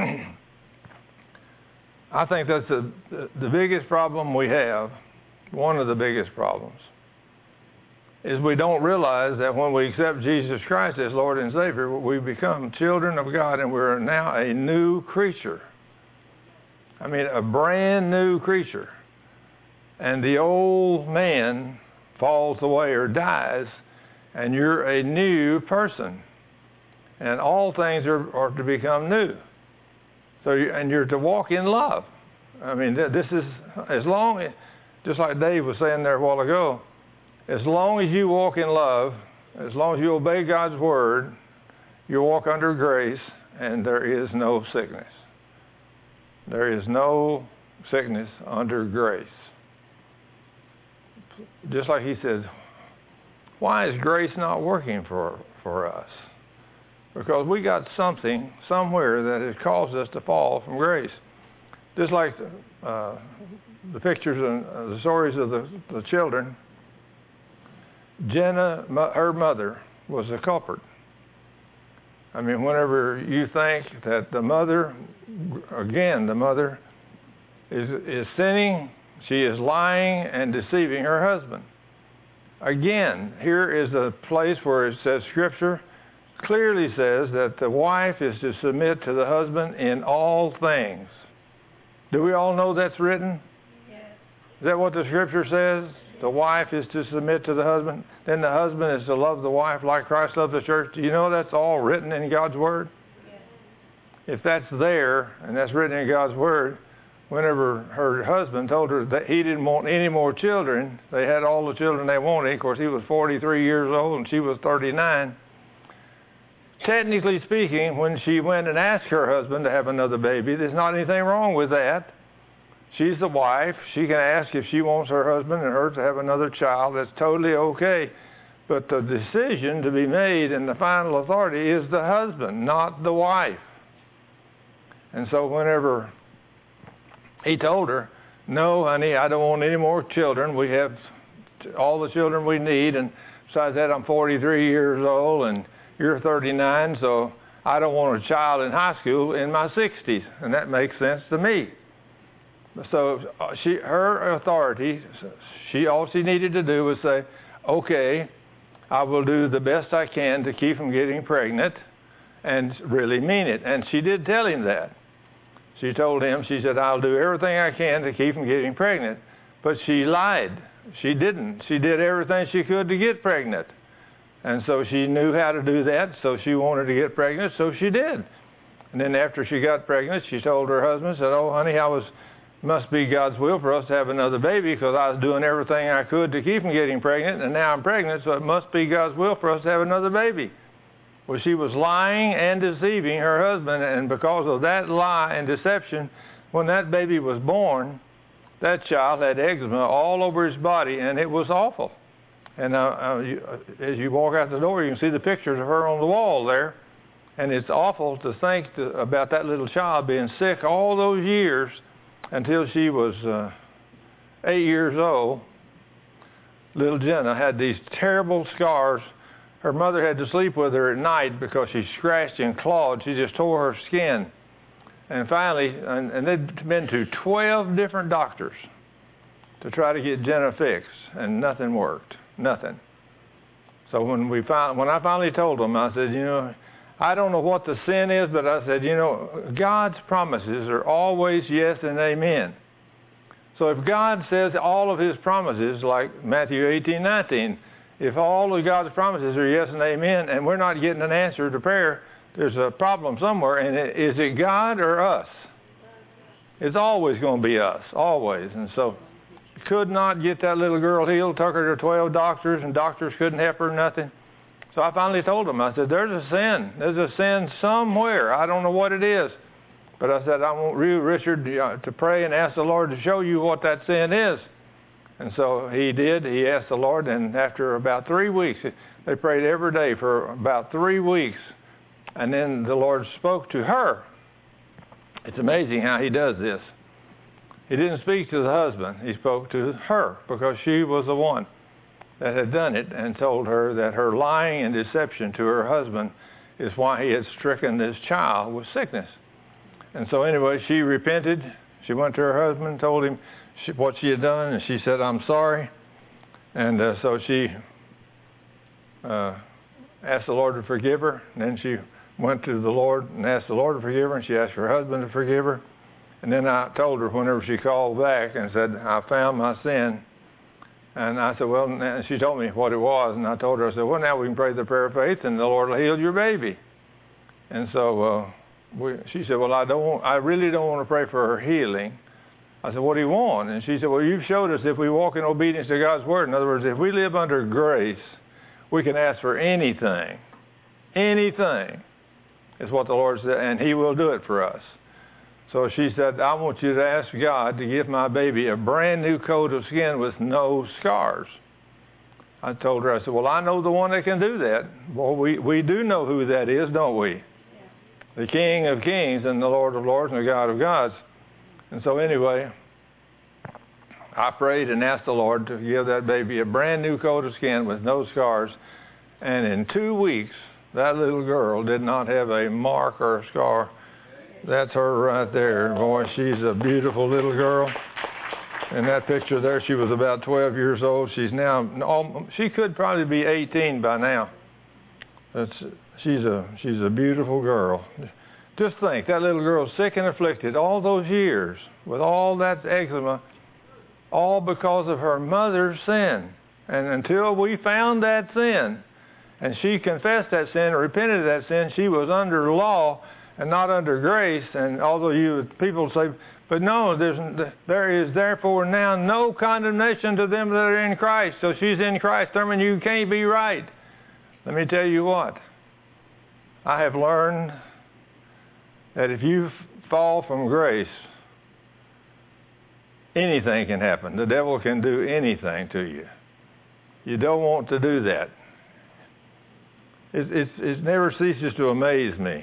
I think that's the biggest problem we have, one of the biggest problems, is we don't realize that when we accept Jesus Christ as Lord and Savior, we become children of God, and we're now a new creature. I mean, a brand new creature. And the old man falls away or dies, and you're a new person. And all things are to become new. So you're to walk in love. I mean, this is, as long as, just like Dave was saying there a while ago, as long as you walk in love, as long as you obey God's word, you walk under grace, and there is no sickness. There is no sickness under grace. Just like he said, why is grace not working for us? Because we got something somewhere that has caused us to fall from grace. Just like the pictures and the stories of the children, Jenna, her mother, was a culprit. I mean, whenever you think that the mother, again, the mother is sinning, she is lying and deceiving her husband. Again, here is a place where it says, Scripture clearly says that the wife is to submit to the husband in all things. Do we all know that's written? Yes. Is that what the Scripture says? The wife is to submit to the husband. Then the husband is to love the wife like Christ loved the church. Do you know that's all written in God's Word? Yes. If that's there, and that's written in God's Word, whenever her husband told her that he didn't want any more children, they had all the children they wanted. Of course, he was 43 years old and she was 39. Technically speaking, when she went and asked her husband to have another baby, there's not anything wrong with that. She's the wife. She can ask if she wants her husband and her to have another child. That's totally okay. But the decision to be made and the final authority is the husband, not the wife. And so whenever he told her, no, honey, I don't want any more children. We have all the children we need. And besides that, I'm 43 years old and you're 39, so I don't want a child in high school in my 60s. And that makes sense to me. So her authority, all she needed to do was say, okay, I will do the best I can to keep from getting pregnant, and really mean it. And she did tell him that. She told him, she said, I'll do everything I can to keep from getting pregnant. But she lied. She didn't. She did everything she could to get pregnant. And so she knew how to do that, so she wanted to get pregnant, so she did. And then after she got pregnant, she told her husband, said, oh, honey, must be God's will for us to have another baby because I was doing everything I could to keep from getting pregnant, and now I'm pregnant, so it must be God's will for us to have another baby. Well, she was lying and deceiving her husband, and because of that lie and deception, when that baby was born, that child had eczema all over his body, and it was awful. And as you walk out the door, you can see the pictures of her on the wall there, and it's awful to think about that little child being sick all those years until she was 8 years old. Little Jenna had these terrible scars. Her mother had to sleep with her at night because she scratched and clawed. She just tore her skin. And finally, and they'd been to 12 different doctors to try to get Jenna fixed, and nothing worked. Nothing. So when I finally told them, I said, I don't know what the sin is, but I said, God's promises are always yes and amen. So if God says all of his promises, like Matthew 18:19, if all of God's promises are yes and amen, and we're not getting an answer to prayer, there's a problem somewhere. And is it God or us? It's always going to be us, always. And so could not get that little girl healed, took her to 12 doctors, and doctors couldn't help her, nothing. So I finally told them, I said, there's a sin. There's a sin somewhere. I don't know what it is. But I said, I want you, Richard, to pray and ask the Lord to show you what that sin is. And so he did. He asked the Lord, and after about 3 weeks, they prayed every day for about 3 weeks. And then the Lord spoke to her. It's amazing how he does this. He didn't speak to the husband. He spoke to her because she was the one that had done it, and told her that her lying and deception to her husband is why he had stricken this child with sickness. And so anyway, she repented. She went to her husband, told him what she had done, and she said, I'm sorry. And so she asked the Lord to forgive her. And then she went to the Lord and asked the Lord to forgive her, and she asked her husband to forgive her. And then I told her whenever she called back and said, I found my sin. And I said, well, and she told me what it was. And I told her, I said, well, now we can pray the prayer of faith and the Lord will heal your baby. And so she said, well, I really don't want to pray for her healing. I said, what do you want? And she said, well, you've showed us if we walk in obedience to God's word. In other words, if we live under grace, we can ask for anything. Anything is what the Lord said, and he will do it for us. So she said, I want you to ask God to give my baby a brand new coat of skin with no scars. I told her, I said, well, I know the one that can do that. Well, we do know who that is, don't we? Yeah. The King of Kings and the Lord of Lords and the God of Gods. And so anyway, I prayed and asked the Lord to give that baby a brand new coat of skin with no scars. And in 2 weeks, that little girl did not have a mark or a scar. That's her right there. Boy, she's a beautiful little girl. In that picture there, she was about 12 years old. She's now, she could probably be 18 by now. She's a beautiful girl. Just think, that little girl sick and afflicted all those years with all that eczema, all because of her mother's sin. And until we found that sin, and she confessed that sin, repented of that sin, she was under law and not under grace. And although people say, but no, there is therefore now no condemnation to them that are in Christ. So she's in Christ. I mean, you can't be right. Let me tell you what. I have learned that if you fall from grace, anything can happen. The devil can do anything to you. You don't want to do that. It never ceases to amaze me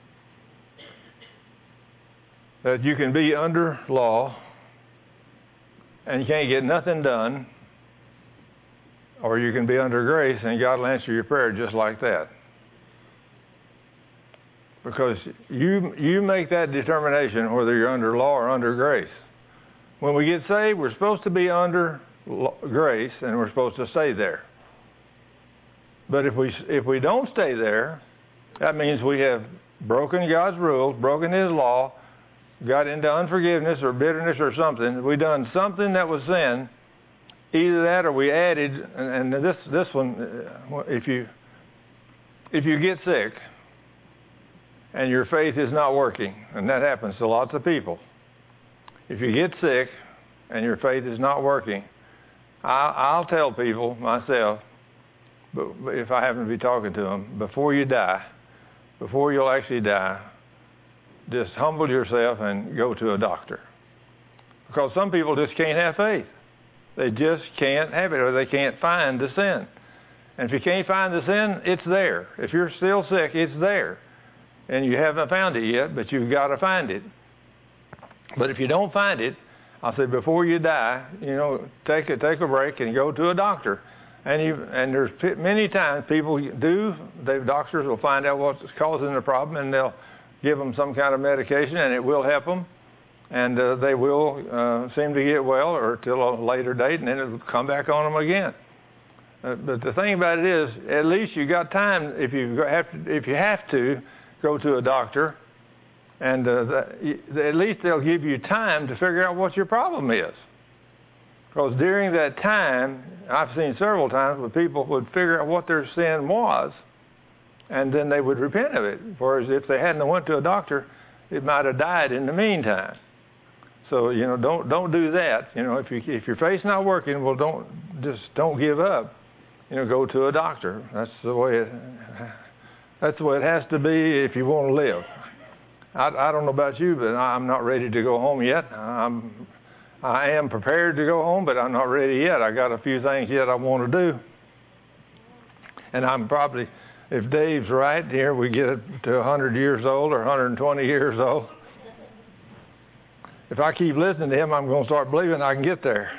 that you can be under law and you can't get nothing done, or you can be under grace and God will answer your prayer just like that. Because you make that determination whether you're under law or under grace. When we get saved, we're supposed to be under grace and we're supposed to stay there. But if we don't stay there, that means we have broken God's rules, broken his law, got into unforgiveness or bitterness or something. We done something that was sin. Either that or we added, and this one, if you get sick and your faith is not working, and that happens to lots of people. If you get sick and your faith is not working, I'll tell people myself, but if I happen to be talking to them, before you die, before you'll actually die, just humble yourself and go to a doctor. Because some people just can't have faith. They just can't have it, or they can't find the sin. And if you can't find the sin, it's there. If you're still sick, it's there. And you haven't found it yet, but you've got to find it. But if you don't find it, I'll say before you die, take a break and go to a doctor. And there's many times doctors will find out what's causing the problem, and they'll give them some kind of medication, and it will help them. And they will seem to get well, or till a later date, and then it'll come back on them again. But the thing about it is, at least you got time if you have to go to a doctor, and at least they'll give you time to figure out what your problem is. Because during that time, I've seen several times where people would figure out what their sin was, and then they would repent of it. Whereas if they hadn't went to a doctor, it might have died in the meantime. So don't do that. If your faith's not working, well, don't give up. Go to a doctor. That's the way it has to be if you want to live. I don't know about you, but I'm not ready to go home yet. I am prepared to go home, but I'm not ready yet. I got a few things yet I want to do. And I'm probably, if Dave's right here, we get to 100 years old or 120 years old. If I keep listening to him, I'm going to start believing I can get there.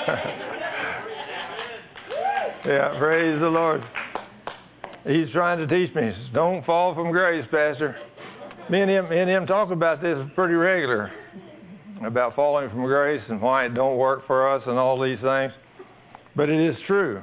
Yeah, praise the Lord. He's trying to teach me. Don't fall from grace, Pastor. Me and him talk about this pretty regular, about falling from grace and why it don't work for us and all these things. But it is true.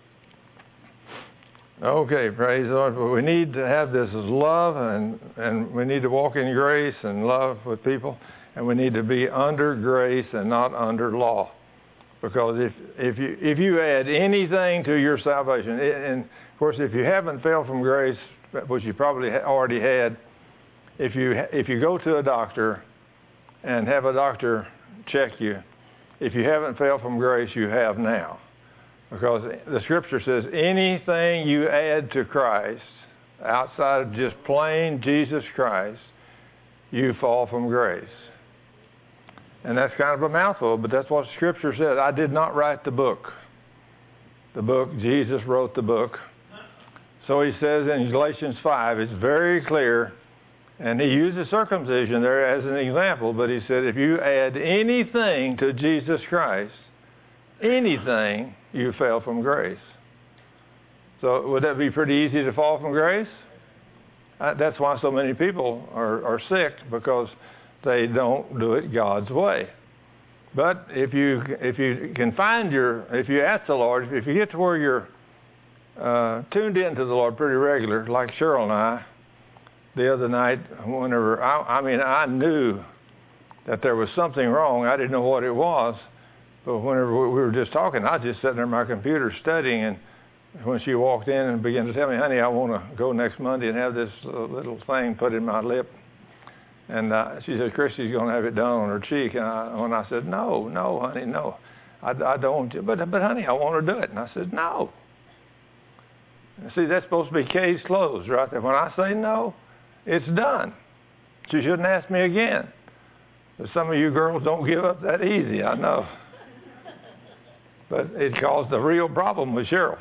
Okay, praise the Lord. But we need to have this love, and we need to walk in grace and love with people, and we need to be under grace and not under law. Because if you add anything to your salvation, and of course if you haven't fell from grace, which you probably already had, if you go to a doctor and have a doctor check you. If you haven't fell from grace, you have now. Because the Scripture says anything you add to Christ, outside of just plain Jesus Christ, you fall from grace. And that's kind of a mouthful, but that's what Scripture says. I did not write the book. The book, Jesus wrote the book. So he says in Galatians 5, it's very clear, and he uses circumcision there as an example, but he said if you add anything to Jesus Christ, anything, you fell from grace. So would that be pretty easy to fall from grace? That's why so many people are sick, because they don't do it God's way. But if you can if you ask the Lord, if you get to where you're tuned into the Lord pretty regular, like Cheryl and I, the other night, whenever, I knew that there was something wrong. I didn't know what it was. But whenever we were just talking, I was just sitting there at my computer studying, and when she walked in and began to tell me, honey, I want to go next Monday and have this little thing put in my lip. And she said, Christy's going to have it done on her cheek. And when I said, no, honey, no. I don't, but honey, I want to do it. And I said, no. See, that's supposed to be case closed right there. When I say no, it's done. She shouldn't ask me again. But some of you girls don't give up that easy, I know. But it caused a real problem with Cheryl.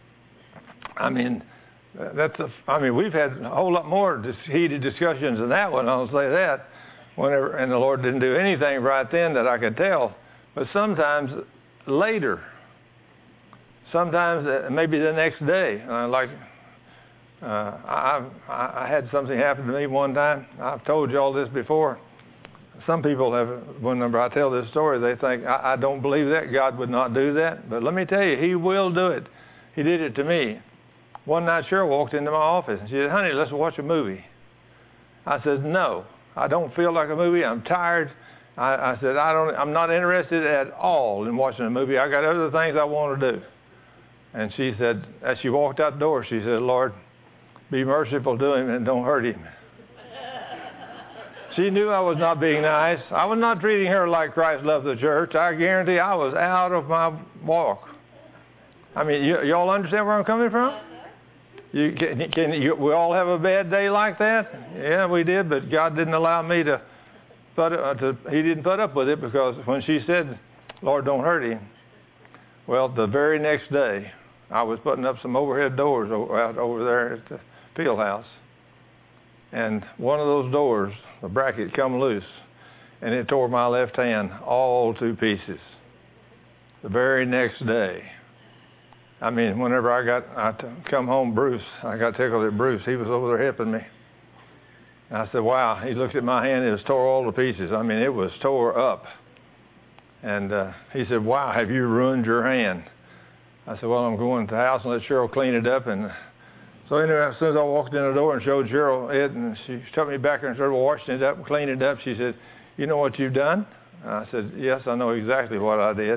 We've had a whole lot more heated discussions than that one, I'll say that. And the Lord didn't do anything right then that I could tell. But sometimes later, sometimes maybe the next day, I had something happen to me one time. I've told you all this before. Some people have, whenever I tell this story, they think, I don't believe that. God would not do that. But let me tell you, He will do it. He did it to me. One night, Cheryl walked into my office and she said, honey, let's watch a movie. I said, no, I don't feel like a movie. I'm tired. I said, I'm not interested at all in watching a movie. I got other things I want to do. And she said, as she walked out the door, she said, Lord, be merciful to him and don't hurt him. She knew I was not being nice. I was not treating her like Christ loved the church. I guarantee I was out of my walk. Y'all understand where I'm coming from? We all have a bad day like that? Yeah, we did, but God didn't allow me to He didn't put up with it, because when she said, Lord, don't hurt him, well, the very next day, I was putting up some overhead doors out over there at the field house. And one of those doors, the bracket come loose, and it tore my left hand all to pieces. The very next day. Whenever I come home, I got tickled at Bruce. He was over there helping me. And I said, wow. He looked at my hand. It was tore all to pieces. It was tore up. And he said, wow, have you ruined your hand? I said, well, I'm going to the house and let Cheryl clean it up. And so anyway, as soon as I walked in the door and showed Cheryl it, and she took me back there and started washing it up and cleaning it up, she said, you know what you've done? And I said, yes, I know exactly what I did.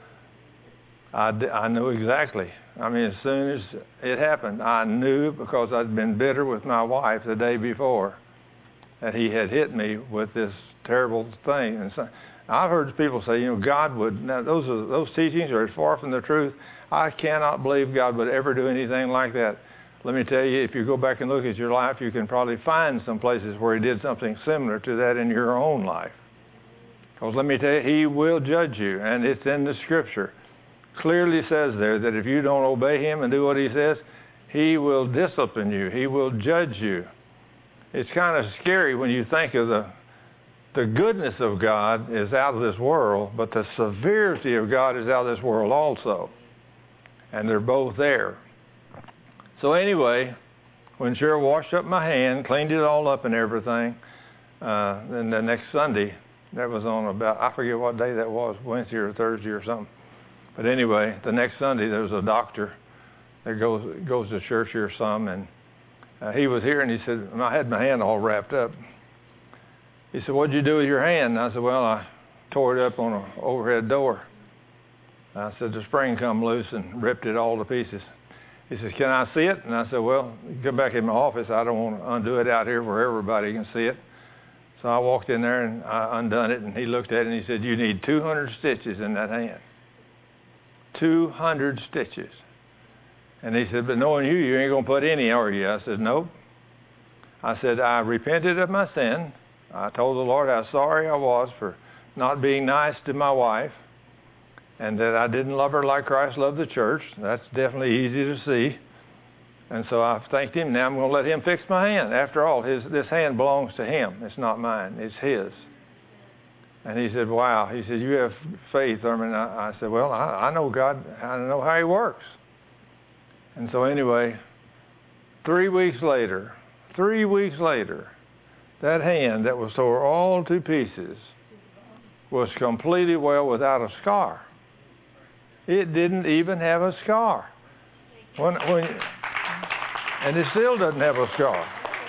I knew exactly. As soon as it happened, I knew, because I'd been bitter with my wife the day before, that he had hit me with this terrible thing. And so, I've heard people say, God would. Now, those teachings are as far from the truth. I cannot believe God would ever do anything like that. Let me tell you, if you go back and look at your life, you can probably find some places where He did something similar to that in your own life. Because let me tell you, He will judge you, and it's in the Scripture. Clearly says there that if you don't obey Him and do what He says, He will discipline you. He will judge you. It's kind of scary when you think of the goodness of God is out of this world, but the severity of God is out of this world also. And they're both there. So anyway, when Cheryl washed up my hand, cleaned it all up and everything, then the next Sunday, that was on about, I forget what day that was, Wednesday or Thursday or something. But anyway, the next Sunday, there was a doctor that goes to church here some, and he was here, and he said, I had my hand all wrapped up. He said, what'd you do with your hand? And I said, well, I tore it up on an overhead door. I said, the spring come loose and ripped it all to pieces. He said, can I see it? And I said, well, you come back in my office. I don't want to undo it out here where everybody can see it. So I walked in there and I undone it, and he looked at it and he said, "You need 200 stitches in that hand. 200 stitches." And he said, "But knowing you ain't going to put any, are you?" I said, "Nope." I said, "I repented of my sin. I told the Lord how sorry I was for not being nice to my wife, and that I didn't love her like Christ loved the church." That's definitely easy to see. And so I thanked him. Now I'm going to let him fix my hand. After all, this hand belongs to him. It's not mine. It's his. And he said, "Wow." He said, "You have faith, Thurman." I said, "Well, I know God. I know how he works." And so anyway, 3 weeks later, that hand that was tore all to pieces was completely well without a scar. It didn't even have a scar. And it still doesn't have a scar.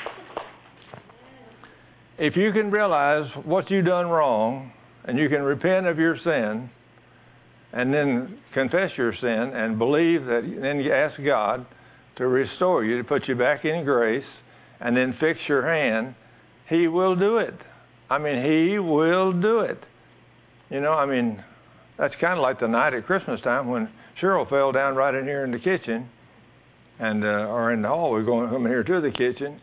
If you can realize what you've done wrong, and you can repent of your sin, and then confess your sin, and believe that, then you ask God to restore you, to put you back in grace, and then fix your hand, he will do it. I mean, he will do it. You know, I mean, that's kind of like the night at Christmas time when Cheryl fell down right in here in the kitchen, and or in the hall. We're going from here to the kitchen.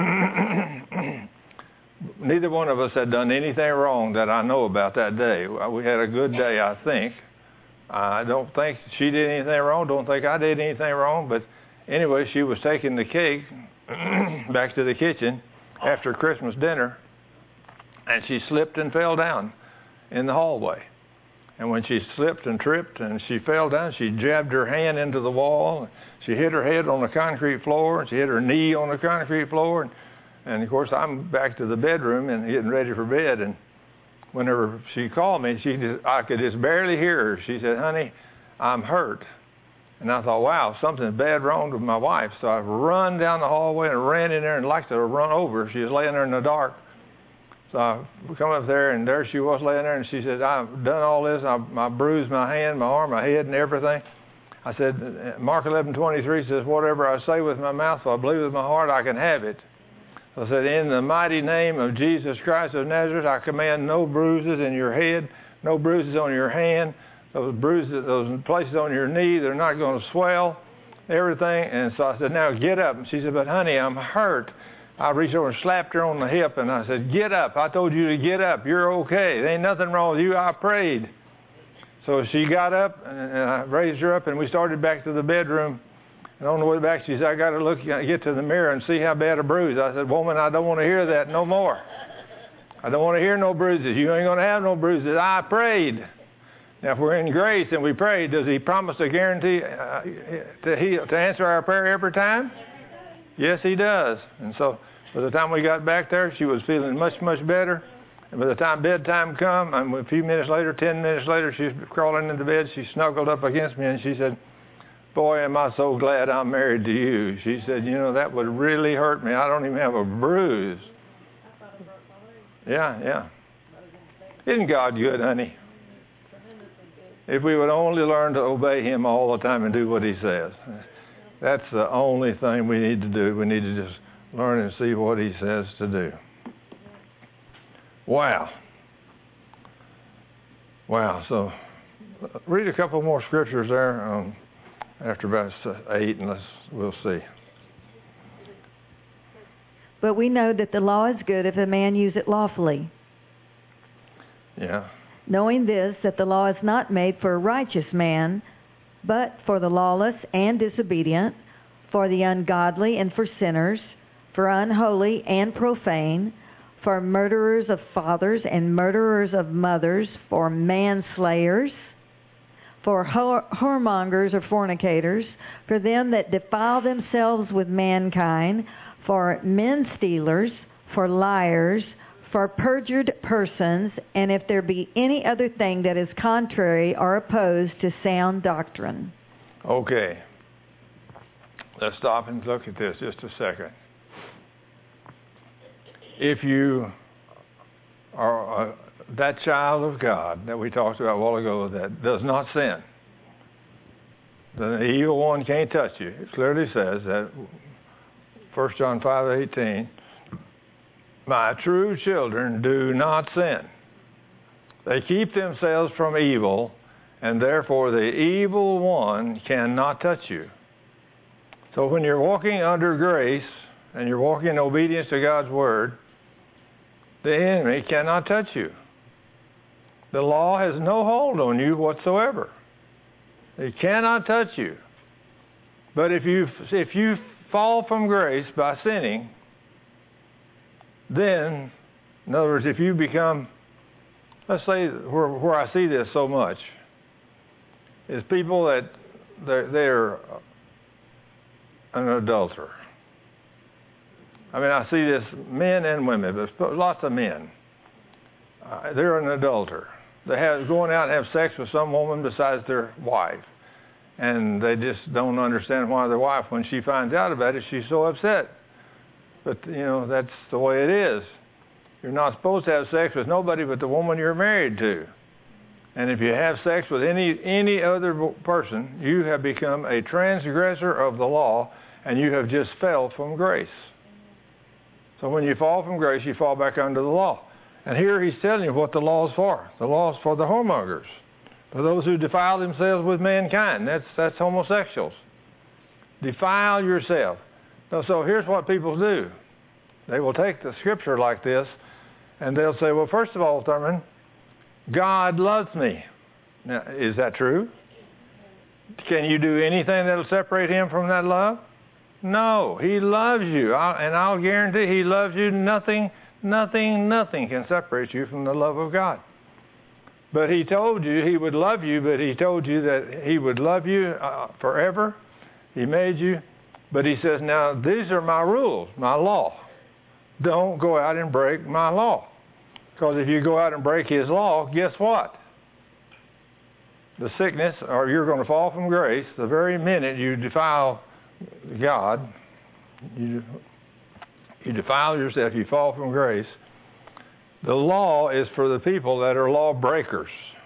Neither one of us had done anything wrong that I know about that day. We had a good day, I think. I don't think she did anything wrong. Don't think I did anything wrong. But anyway, she was taking the cake back to the kitchen after Christmas dinner, and she slipped and fell down in the hallway. And when she slipped and tripped and she fell down, she jabbed her hand into the wall. She hit her head on the concrete floor, and she hit her knee on the concrete floor. And of course, I'm back to the bedroom and getting ready for bed. And whenever she called me, I could just barely hear her. She said, "Honey, I'm hurt." And I thought, wow, something's bad wrong with my wife. So I run down the hallway and ran in there and like to run over. She was laying there in the dark. So I come up there, and there she was laying there, and she said, "I've done all this. I bruised my hand, my arm, my head, and everything." I said, Mark 11:23 says, "Whatever I say with my mouth, I believe with my heart, I can have it." I said, "In the mighty name of Jesus Christ of Nazareth, I command no bruises in your head, no bruises on your hand, those bruises, those places on your knee, they're not going to swell, everything." And so I said, "Now get up." And she said, "But honey, I'm hurt." I reached over and slapped her on the hip, and I said, "Get up. I told you to get up. You're okay. There ain't nothing wrong with you. I prayed." So she got up, and I raised her up, and we started back to the bedroom. And on the way back, she said, "I got to get to the mirror and see how bad a bruise." I said, "Woman, I don't want to hear that no more. I don't want to hear no bruises. You ain't going to have no bruises. I prayed." Now, if we're in grace and we pray, does he promise to guarantee to answer our prayer every time? Yes, he does. And so by the time we got back there, she was feeling much, much better. And by the time bedtime come, and a few minutes later, 10 minutes later, she was crawling into bed. She snuggled up against me, and she said, "Boy, am I so glad I'm married to you." She said, "You know, that would really hurt me. I don't even have a bruise." Yeah. Isn't God good, honey? If we would only learn to obey him all the time and do what he says. That's the only thing we need to do. We need to just learn and see what he says to do. Wow. So read a couple more scriptures there after verse 8, and we'll see. "But we know that the law is good if a man use it lawfully. Yeah. Knowing this, that the law is not made for a righteous man, but for the lawless and disobedient, for the ungodly and for sinners, for unholy and profane, for murderers of fathers and murderers of mothers, for manslayers, for whoremongers or fornicators, for them that defile themselves with mankind, for men stealers, for liars, for perjured persons, and if there be any other thing that is contrary or opposed to sound doctrine." Okay. Let's stop and look at this just a second. If you are that child of God that we talked about a while ago that does not sin, the evil one can't touch you. It clearly says that 1 John 5:18, my true children do not sin. They keep themselves from evil, and therefore the evil one cannot touch you. So when you're walking under grace, and you're walking in obedience to God's word, the enemy cannot touch you. The law has no hold on you whatsoever. It cannot touch you. But if you fall from grace by sinning, then, in other words, if you become, let's say where I see this so much, is people that they're an adulterer. I mean, I see this men and women, but lots of men. They're an adulterer. They're going out and have sex with some woman besides their wife. And they just don't understand why their wife, when she finds out about it, she's so upset. But, that's the way it is. You're not supposed to have sex with nobody but the woman you're married to. And if you have sex with any other person, you have become a transgressor of the law, and you have just fell from grace. So when you fall from grace, you fall back under the law. And here he's telling you what the law is for. The law is for the whoremongers, for those who defile themselves with mankind. That's homosexuals. Defile yourself. So here's what people do. They will take the scripture like this, and they'll say, well, first of all, Thurman, God loves me. Now, is that true? Can you do anything that'll separate him from that love? No, he loves you. And I'll guarantee he loves you. Nothing can separate you from the love of God. But he told you he would love you, but he told you that he would love you forever. He made you. But he says, now, these are my rules, my law. Don't go out and break my law. Because if you go out and break his law, guess what? The sickness, or you're going to fall from grace the very minute you defile God. You defile yourself, you fall from grace. The law is for the people that are law breakers.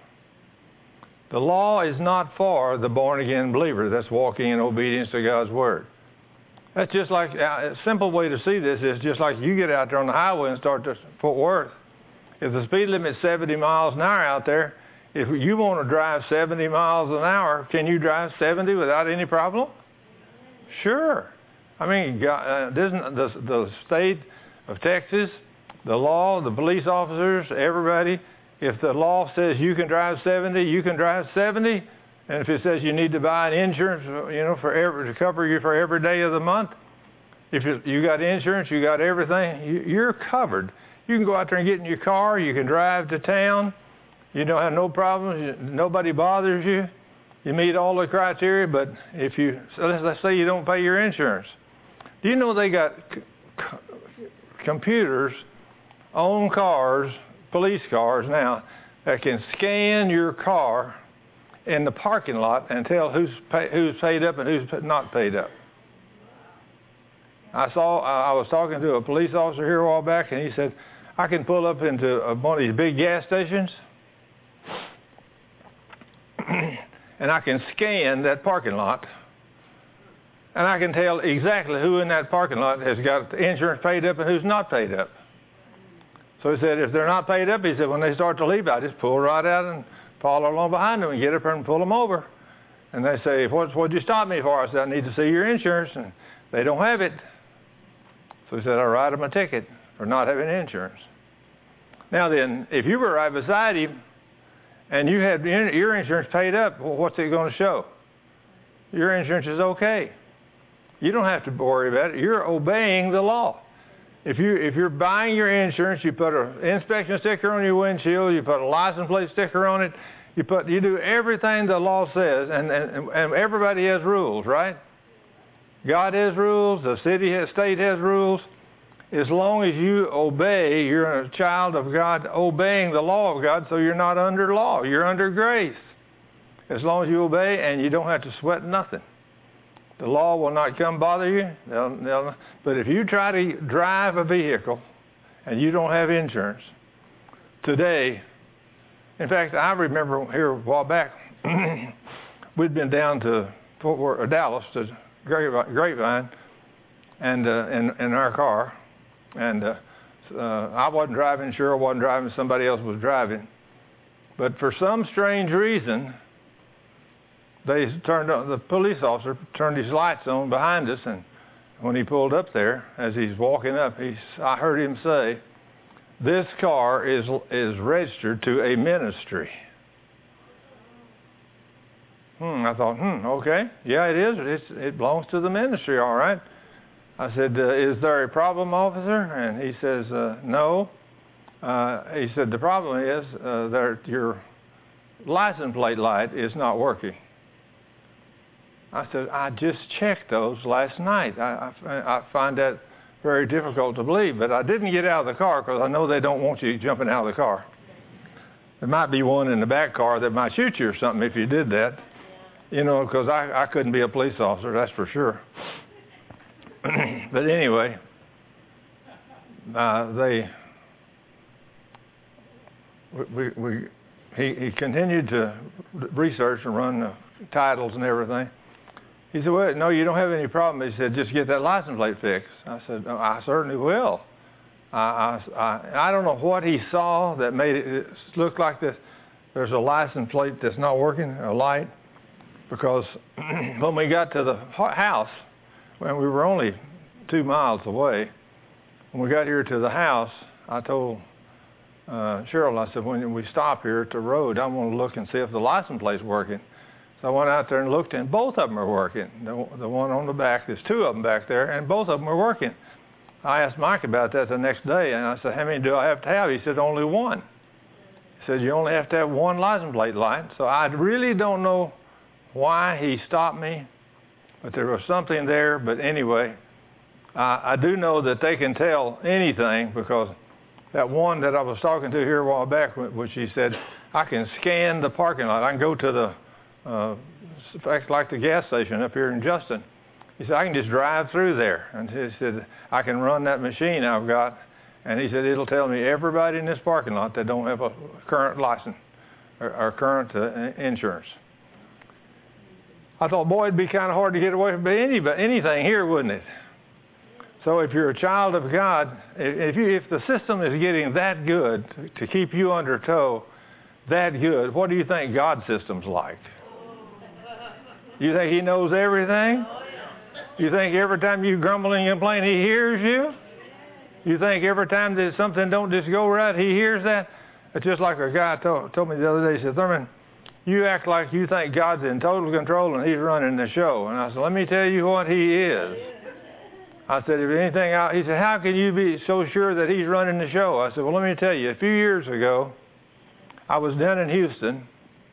The law is not for the born-again believer that's walking in obedience to God's word. That's just like, a simple way to see this is just like you get out there on the highway and start to Fort Worth. If the speed limit's 70 miles an hour out there, if you want to drive 70 miles an hour, can you drive 70 without any problem? Sure. I mean, doesn't the state of Texas, the law, the police officers, everybody, if the law says you can drive 70, you can drive 70. And if it says you need to buy an insurance, to cover you for every day of the month, if you got insurance, you got everything, you're covered. You can go out there and get in your car. You can drive to town. You don't have no problems. Nobody bothers you. You meet all the criteria. But if let's say you don't pay your insurance. Do you know they got computers on cars, police cars now, that can scan your car in the parking lot and tell who's paid up and who's not paid up? I was talking to a police officer here a while back, and he said, I can pull up into one of these big gas stations, and I can scan that parking lot, and I can tell exactly who in that parking lot has got the insurance paid up and who's not paid up. So he said, if they're not paid up, he said, when they start to leave, I just pull right out and follow along behind them and get up there and pull them over. And they say, what'd you stop me for? I said, I need to see your insurance. And they don't have it. So he said, I'll write them a ticket for not having insurance. Now then, if you were right beside him and you had your insurance paid up, well, what's it going to show? Your insurance is okay. You don't have to worry about it. You're obeying the law. If you're buying your insurance, you put an inspection sticker on your windshield, you put a license plate sticker on it, you do everything the law says, and everybody has rules, right? God has rules, the state has rules. As long as you obey, you're a child of God, obeying the law of God, so you're not under law, you're under grace. As long as you obey, and you don't have to sweat nothing. The law will not come bother you. But if you try to drive a vehicle and you don't have insurance, today, in fact, I remember here a while back, we'd been down to Fort Worth, Dallas, to Grapevine, and in our car, and I wasn't driving, Cheryl wasn't driving, somebody else was driving. But for some strange reason, the police officer turned his lights on behind us, and when he pulled up there, as he's walking up, I heard him say, "This car is registered to a ministry." I thought, okay, yeah, it is. It belongs to the ministry, all right. I said, "Is there a problem, officer?" And he says, "No." He said, "The problem is that your license plate light is not working." I said, "I just checked those last night." I find that very difficult to believe, but I didn't get out of the car because I know they don't want you jumping out of the car. There might be one in the back car that might shoot you or something if you did that, because I couldn't be a police officer, that's for sure. But anyway, he continued to research and run the titles and everything. He said, "Well, no, you don't have any problem." He said, "Just get that license plate fixed." I said, "Oh, I certainly will." I don't know what he saw that made it look like there's a license plate that's not working, a light, because when we got to the house, when we were only 2 miles away, when we got here to the house, I told Cheryl, I said, "When we stop here at the road, I want to look and see if the license plate's working." So I went out there and looked, and both of them are working. The one on the back, there's 2 of them back there, and both of them are working. I asked Mike about that the next day, and I said, "How many do I have to have?" He said, "Only one." He said, "You only have to have one license plate light." So I really don't know why he stopped me, but there was something there. But anyway, I do know that they can tell anything, because that one that I was talking to here a while back, which he said, "I can scan the parking lot. I can go to the like the gas station up here in Justin." He said, "I can just drive through there." And he said, "I can run that machine I've got." And he said, "It'll tell me everybody in this parking lot that don't have a current license or current insurance." I thought, boy, it'd be kind of hard to get away from anything here, wouldn't it? So if you're a child of God, if the system is getting that good to keep you under tow, that good, what do you think God's system's like? You think He knows everything? You think every time you grumble and complain, He hears you? You think every time that something don't just go right, He hears that? It's just like a guy told me the other day. He said, "Thurman, you act like you think God's in total control and He's running the show." And I said, "Let me tell you what He is." I said, "If anything," he said, "How can you be so sure that He's running the show?" I said, "Well, let me tell you. A few years ago, I was down in Houston.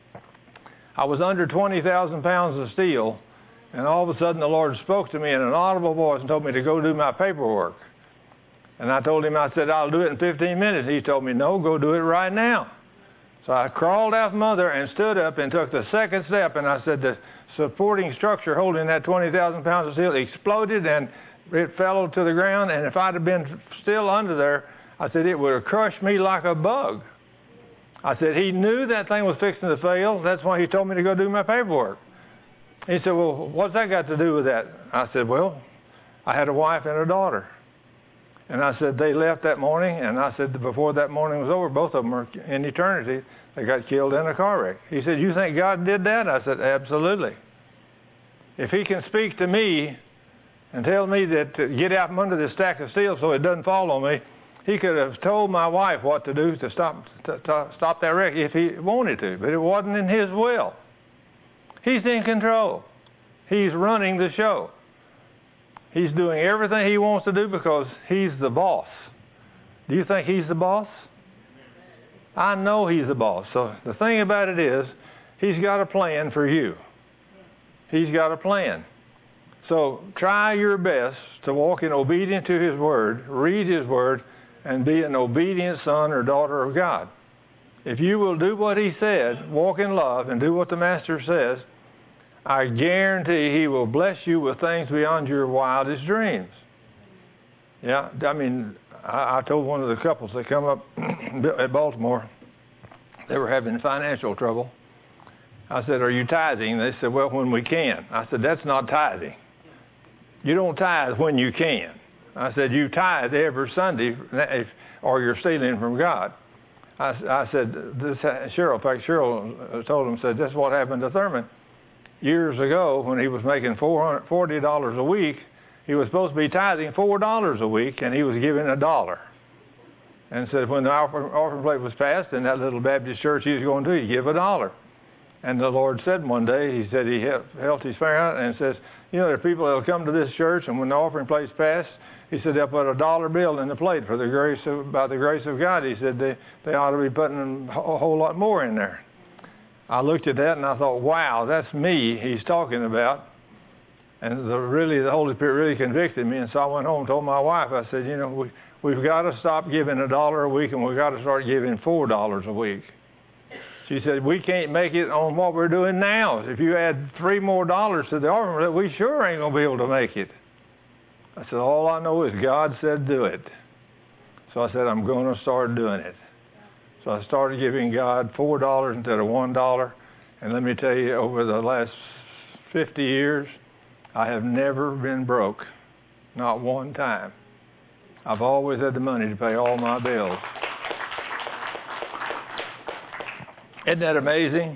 I was under 20,000 pounds of steel, and all of a sudden the Lord spoke to me in an audible voice and told me to go do my paperwork. And I told Him, I said, "I'll do it in 15 minutes. He told me, "No, go do it right now." So I crawled out from under and stood up and took the second step, and I said, the supporting structure holding that 20,000 pounds of steel exploded, and it fell to the ground, and if I'd have been still under there, I said, it would have crushed me like a bug. I said, He knew that thing was fixing to fail. That's why He told me to go do my paperwork. He said, "Well, what's that got to do with that?" I said, "Well, I had a wife and a daughter." And I said, "They left that morning," and I said, before that morning was over, both of them are in eternity. They got killed in a car wreck. He said, "You think God did that?" I said, "Absolutely. If He can speak to me and tell me that to get out from under this stack of steel so it doesn't fall on me, He could have told my wife what to do to stop that wreck if He wanted to, but it wasn't in His will. He's in control. He's running the show. He's doing everything He wants to do because He's the boss. Do you think He's the boss? I know He's the boss. So the thing about it is, He's got a plan for you. He's got a plan. So try your best to walk in obedience to His Word, read His Word, and be an obedient son or daughter of God. If you will do what He said, walk in love, and do what the Master says, I guarantee He will bless you with things beyond your wildest dreams. Yeah, I mean, I told one of the couples that come up at Baltimore, they were having financial trouble. I said, "Are you tithing?" They said, "Well, when we can." I said, "That's not tithing. You don't tithe when you can." I said, "You tithe every Sunday. or you're stealing from God. I said, Cheryl told him, said, this is what happened to Thurman. Years ago, when he was making $40 a week, he was supposed to be tithing $4 a week, and he was giving $1. And said when the offering plate was passed in that little Baptist church he was going to, he give $1. And the Lord said one day, he said he held his finger out and says, you know, there are people that will come to this church, and when the offering plate's passed, he said they'll put $1 bill in the plate by the grace of God. He said they ought to be putting a whole lot more in there. I looked at that and I thought, wow, that's me he's talking about. And the Holy Spirit really convicted me. And so I went home and told my wife, I said, you know, we've got to stop giving $1 a week, and we've got to start giving $4 a week. She said, we can't make it on what we're doing now. If you add $3 more to the offering, we sure ain't going to be able to make it. I said, all I know is God said do it. So I said, I'm going to start doing it. So I started giving God $4 instead of $1. And let me tell you, over the last 50 years, I have never been broke. Not one time. I've always had the money to pay all my bills. Isn't that amazing?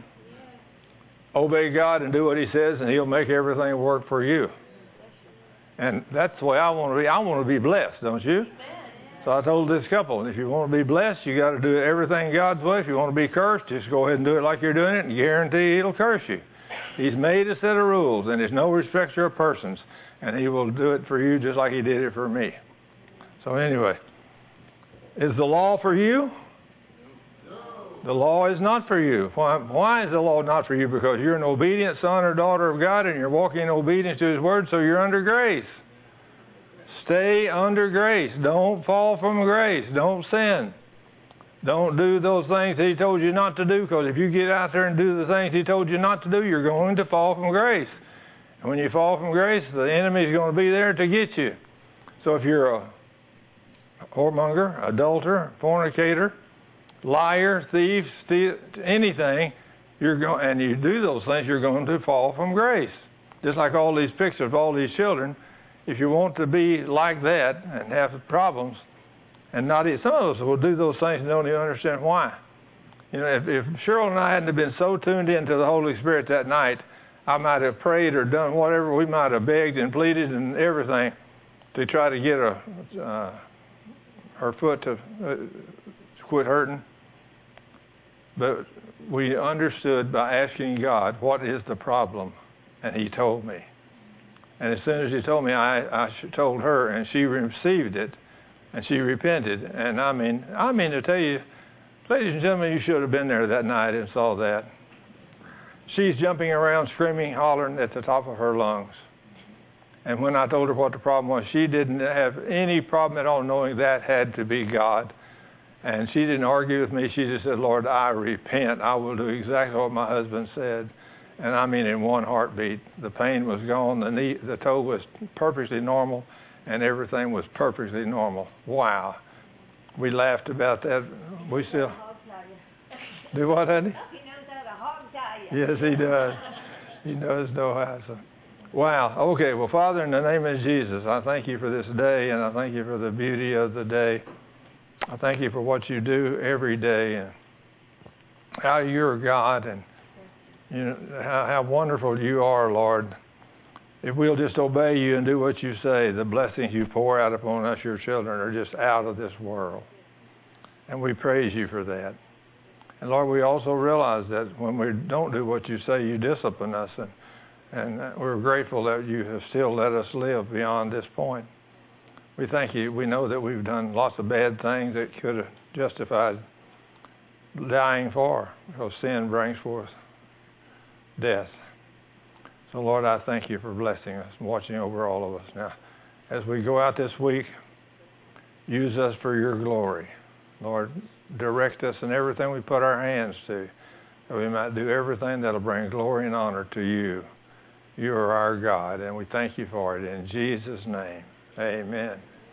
Obey God and do what he says, and he'll make everything work for you. And that's the way I want to be. I want to be blessed, don't you? So I told this couple, if you want to be blessed, you got to do everything God's way. If you want to be cursed, just go ahead and do it like you're doing it, and guarantee he'll curse you. He's made a set of rules, and there's no respecter of persons, and he will do it for you just like he did it for me. So anyway, is the law for you? The law is not for you. Why is the law not for you? Because you're an obedient son or daughter of God, and you're walking in obedience to his word, so you're under grace. Stay under grace. Don't fall from grace. Don't sin. Don't do those things he told you not to do, because if you get out there and do the things he told you not to do, you're going to fall from grace. And when you fall from grace, the enemy is going to be there to get you. So if you're a whoremonger, adulterer, fornicator, liar, thief, steal, anything, and you do those things, you're going to fall from grace. Just like all these pictures of all these children, if you want to be like that and have problems, and not eat, some of us will do those things and don't even understand why. You know, if Cheryl and I hadn't been so tuned into the Holy Spirit that night, I might have prayed or done whatever. We might have begged and pleaded and everything to try to get her foot to quit hurting. But we understood by asking God, what is the problem? And he told me. And as soon as he told me, I told her, and she received it, and she repented. And I mean to tell you, ladies and gentlemen, you should have been there that night and saw that. She's jumping around, screaming, hollering at the top of her lungs. And when I told her what the problem was, she didn't have any problem at all knowing that had to be God. And she didn't argue with me. She just said, Lord, I repent. I will do exactly what my husband said. And I mean in one heartbeat. The pain was gone. The toe was perfectly normal, and everything was perfectly normal. Wow. We laughed about that. We still... Do what, honey? He knows how to hog tie you. Yes, he does. He knows no how. So. Wow. Okay. Well, Father, in the name of Jesus, I thank you for this day, and I thank you for the beauty of the day. I thank you for what you do every day, and how you're God, and you know how wonderful you are, Lord. If we'll just obey you and do what you say, the blessings you pour out upon us, your children, are just out of this world. And we praise you for that. And Lord, we also realize that when we don't do what you say, you discipline us. And we're grateful that you have still let us live beyond this point. We thank you. We know that we've done lots of bad things that could have justified dying for, because sin brings forth death. So, Lord, I thank you for blessing us and watching over all of us. Now, as we go out this week, use us for your glory. Lord, direct us in everything we put our hands to, that we might do everything that will bring glory and honor to you. You are our God, and we thank you for it. In Jesus' name, amen.